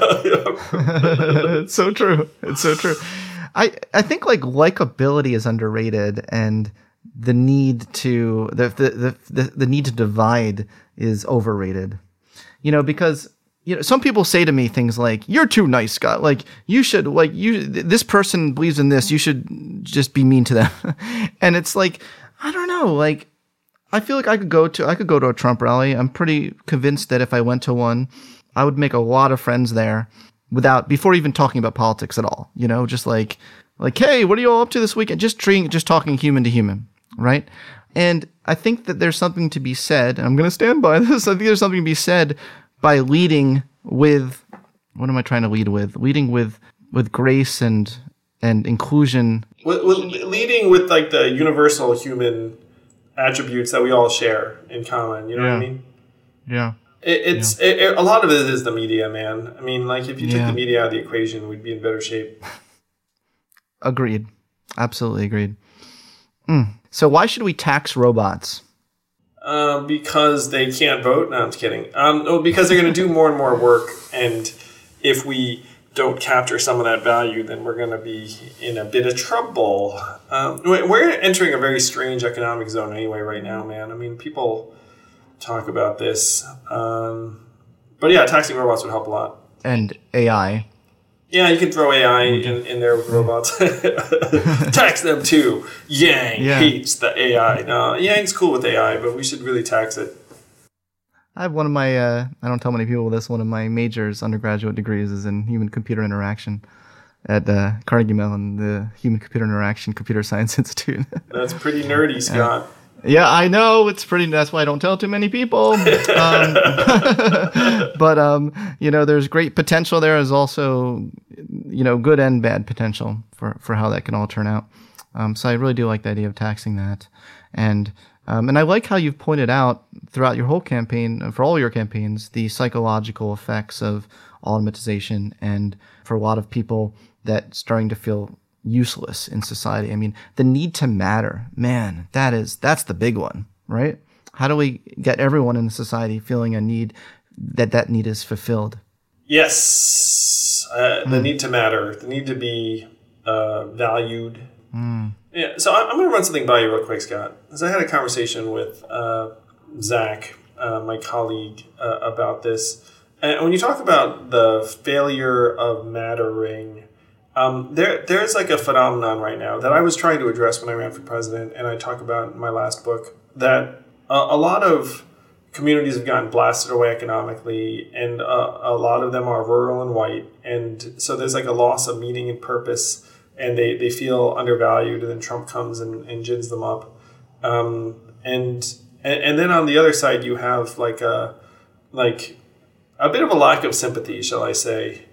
It's so true. It's so true. I, I think like likability is underrated, and the need to the, the the the need to divide is overrated. You know, because you know some people say to me things like, "You're too nice, Scott. Like you should like you this person believes in this. You should just be mean to them." And it's like, I don't know. Like I feel like I could go to I could go to a Trump rally. I'm pretty convinced that if I went to one, I would make a lot of friends there without before even talking about politics at all. You know, just like like, "Hey, what are you all up to this weekend?" Just treating just talking human to human. Right. And I think that there's something to be said, and I'm going to stand by this. I think there's something to be said by leading with, what am I trying to lead with? Leading with, with grace and, and inclusion. With, with leading with like the universal human attributes that we all share in common. You know yeah. what I mean? Yeah. It, it's yeah. It, it, a lot of it is the media, man. I mean, like if you yeah. took the media out of the equation, we'd be in better shape. Agreed. Absolutely agreed. Mm. So why should we tax robots? Uh, because they can't vote? No, I'm just kidding. Um, no, because they're going to do more and more work, and if we don't capture some of that value, then we're going to be in a bit of trouble. Um, we're entering a very strange economic zone anyway right now, man. I mean, people talk about this. Um, but yeah, taxing robots would help a lot. And A I. Yeah, you can throw A I in, in there with robots. Tax them too. Yang yeah. hates the A I. No, Yang's cool with A I, but we should really tax it. I have one of my, uh, I don't tell many people this, one of my majors, undergraduate degrees is in human-computer interaction at uh, Carnegie Mellon, the Human-Computer Interaction Computer Science Institute. That's pretty nerdy, Scott. Uh, Yeah, I know. It's pretty, that's why I don't tell too many people. Um, but, um, you know, there's great potential there. There's also, you know, good and bad potential for, for how that can all turn out. Um, so I really do like the idea of taxing that. And, um, and I like how you've pointed out throughout your whole campaign, for all your campaigns, the psychological effects of automatization, and for a lot of people that starting to feel useless in society. I mean, the need to matter, man, that is, that's the big one, right? How do we get everyone in society feeling a need, that that need is fulfilled? Yes. Uh, the mm. need to matter, the need to be uh, valued. Mm. Yeah. So I'm going to run something by you real quick, Scott. Because I had a conversation with uh, Zach, uh, my colleague, uh, about this. And when you talk about the failure of mattering, Um, there, there's like a phenomenon right now that I was trying to address when I ran for president, and I talk about in my last book, that a, a lot of communities have gotten blasted away economically, and uh, a lot of them are rural and white, and so there's like a loss of meaning and purpose, and they, they feel undervalued, and then Trump comes and, and gins them up. Um, and, and and then on the other side, you have like a, like a bit of a lack of sympathy, shall I say,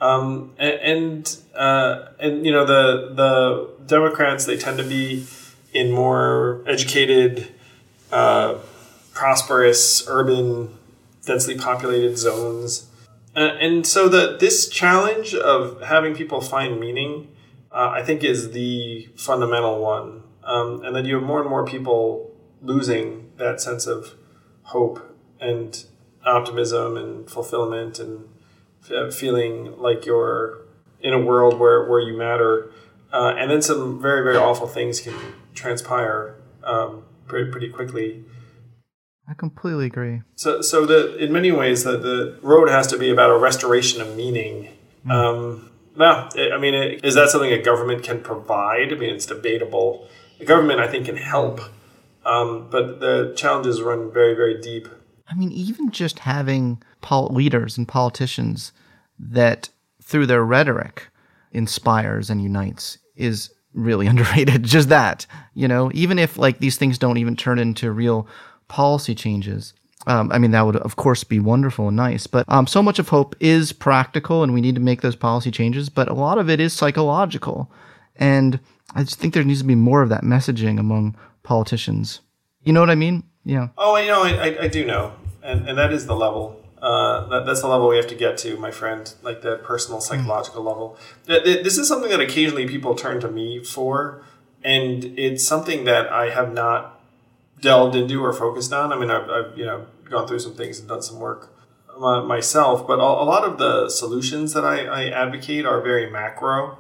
Um, and and, uh, and you know the the Democrats, they tend to be in more educated, uh, prosperous, urban, densely populated zones, uh, and so the this challenge of having people find meaning, uh, I think, is the fundamental one, um, and that you have more and more people losing that sense of hope and optimism and fulfillment and f- feeling like you're in a world where, where you matter. Uh, and then some very, very awful things can transpire um, pretty, pretty quickly. I completely agree. So so the in many ways, the, the road has to be about a restoration of meaning. Mm. Um, now, I mean, it, is that something a government can provide? I mean, it's debatable. The government, I think, can help. Um, but the challenges run very, very deep. I mean, even just having pol- leaders and politicians that, through their rhetoric, inspires and unites is really underrated. Just that, you know, even if like these things don't even turn into real policy changes. Um, I mean, that would, of course, be wonderful and nice. But um, so much of hope is practical, and we need to make those policy changes. But a lot of it is psychological. And I just think there needs to be more of that messaging among politicians. You know what I mean? Yeah. Oh, you know, I, I do know. And and that is the level. Uh, that, that's the level we have to get to, my friend, like the personal psychological mm. level. This is something that occasionally people turn to me for, and it's something that I have not delved into or focused on. I mean, I've, I've you know gone through some things and done some work myself, but a, a lot of the solutions that I, I advocate are very macro.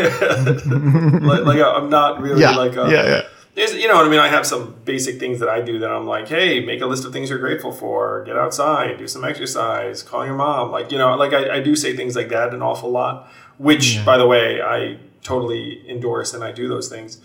like, like I'm not really yeah. like a... Yeah, yeah. You know what I mean? I have some basic things that I do that I'm like, hey, make a list of things you're grateful for, get outside, do some exercise, call your mom. Like, you know, like I, I do say things like that an awful lot, which, yeah. by the way, I totally endorse and I do those things.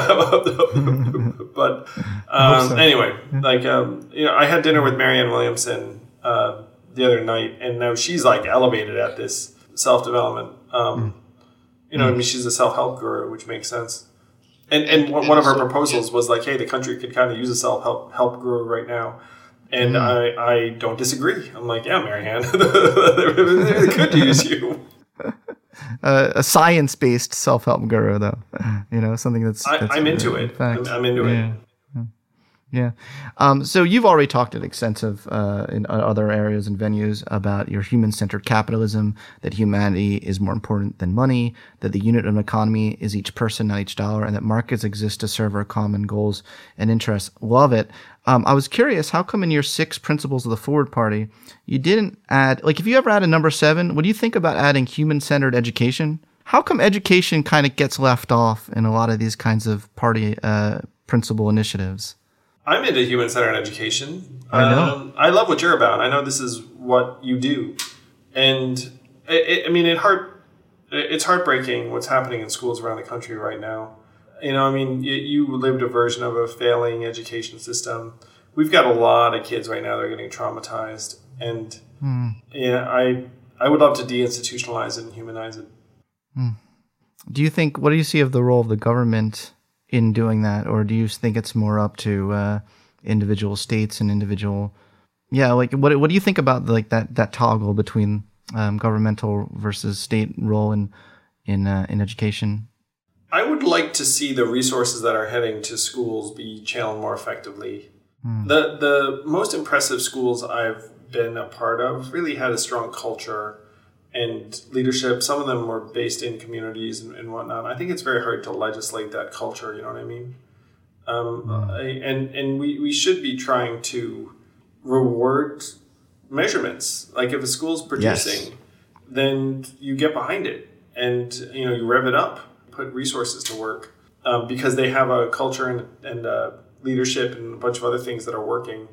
But um, so. anyway, like, um, you know, I had dinner with Marianne Williamson uh, the other night, and now she's like elevated at this self-development. Um, mm. You know, mm. I mean, she's a self-help guru, which makes sense. And and one of her proposals was like, hey, the country could kind of use a self-help help guru right now. And mm. I, I don't disagree. I'm like, yeah, Marianne, they could use you. Uh, a science-based self-help guru, though. You know, something that's... that's I, I'm into it. I'm, I'm into yeah. it. Yeah. Um, so you've already talked at extensive uh, in other areas and venues about your human-centered capitalism, that humanity is more important than money, that the unit of an economy is each person, not each dollar, and that markets exist to serve our common goals and interests. Love it. Um, I was curious, how come in your six principles of the Forward Party, you didn't add, like if you ever add a number seven, what do you think about adding human-centered education? How come education kind of gets left off in a lot of these kinds of party uh, principle initiatives? I'm into human-centered education. I know. Um, I love what you're about. I know this is what you do. And, it, it, I mean, it heart, it's heartbreaking what's happening in schools around the country right now. You know, I mean, you, you lived a version of a failing education system. We've got a lot of kids right now that are getting traumatized. And, hmm. yeah, I, I would love to deinstitutionalize it and humanize it. Hmm. Do you think, what do you see of the role of the government in doing that, or do you think it's more up to uh, individual states and individual? Yeah, like what what do you think about like that that toggle between um, governmental versus state role in in uh, in education? I would like to see the resources that are heading to schools be channeled more effectively. Hmm. The the most impressive schools I've been a part of really had a strong culture and leadership. Some of them were based in communities and, and whatnot. I think it's very hard to legislate that culture, you know what I mean? Um, mm. I, and and we, we should be trying to reward measurements. Like if a school's producing, yes. then you get behind it and you know you rev it up, put resources to work um, because they have a culture and, and uh, leadership and a bunch of other things that are working.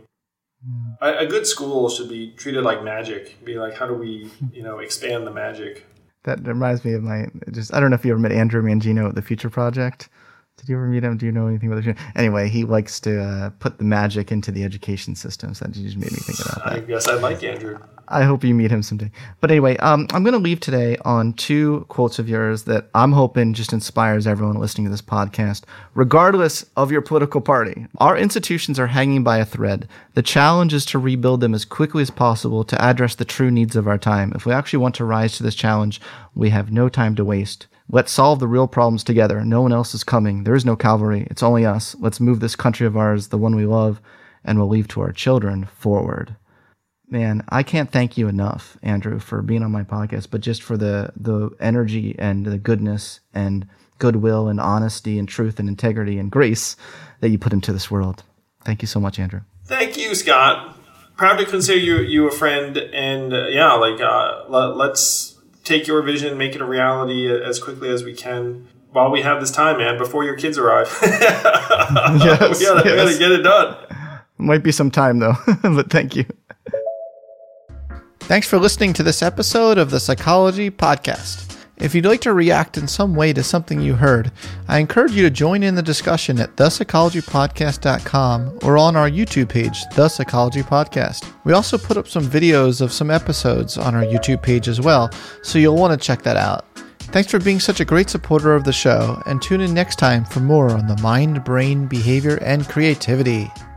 A good school should be treated like magic. Be like, how do we, you know, expand the magic? That reminds me of my just. I don't know if you ever met Andrew Mangino at the Future Project. Did you ever meet him? Do you know anything about the show? Anyway, he likes to uh, put the magic into the education system. So that just made me think about that. I guess I like Andrew. I hope you meet him someday. But anyway, um, I'm going to leave today on two quotes of yours that I'm hoping just inspires everyone listening to this podcast, regardless of your political party. Our institutions are hanging by a thread. The challenge is to rebuild them as quickly as possible to address the true needs of our time. If we actually want to rise to this challenge, we have no time to waste. Let's solve the real problems together. No one else is coming. There is no cavalry. It's only us. Let's move this country of ours, the one we love, and we'll leave to our children forward. Man, I can't thank you enough, Andrew, for being on my podcast, but just for the, the energy and the goodness and goodwill and honesty and truth and integrity and grace that you put into this world. Thank you so much, Andrew. Thank you, Scott. Proud to consider you, you a friend. And uh, yeah, like uh, let, let's take your vision, make it a reality as quickly as we can while we have this time, man, before your kids arrive. yes, we gotta, yes. we gotta get it done. Might be some time, though, but thank you. Thanks for listening to this episode of the Psychology Podcast. If you'd like to react in some way to something you heard, I encourage you to join in the discussion at the psychology podcast dot com or on our YouTube page, The Psychology Podcast. We also put up some videos of some episodes on our YouTube page as well, so you'll want to check that out. Thanks for being such a great supporter of the show, and tune in next time for more on the mind, brain, behavior, and creativity.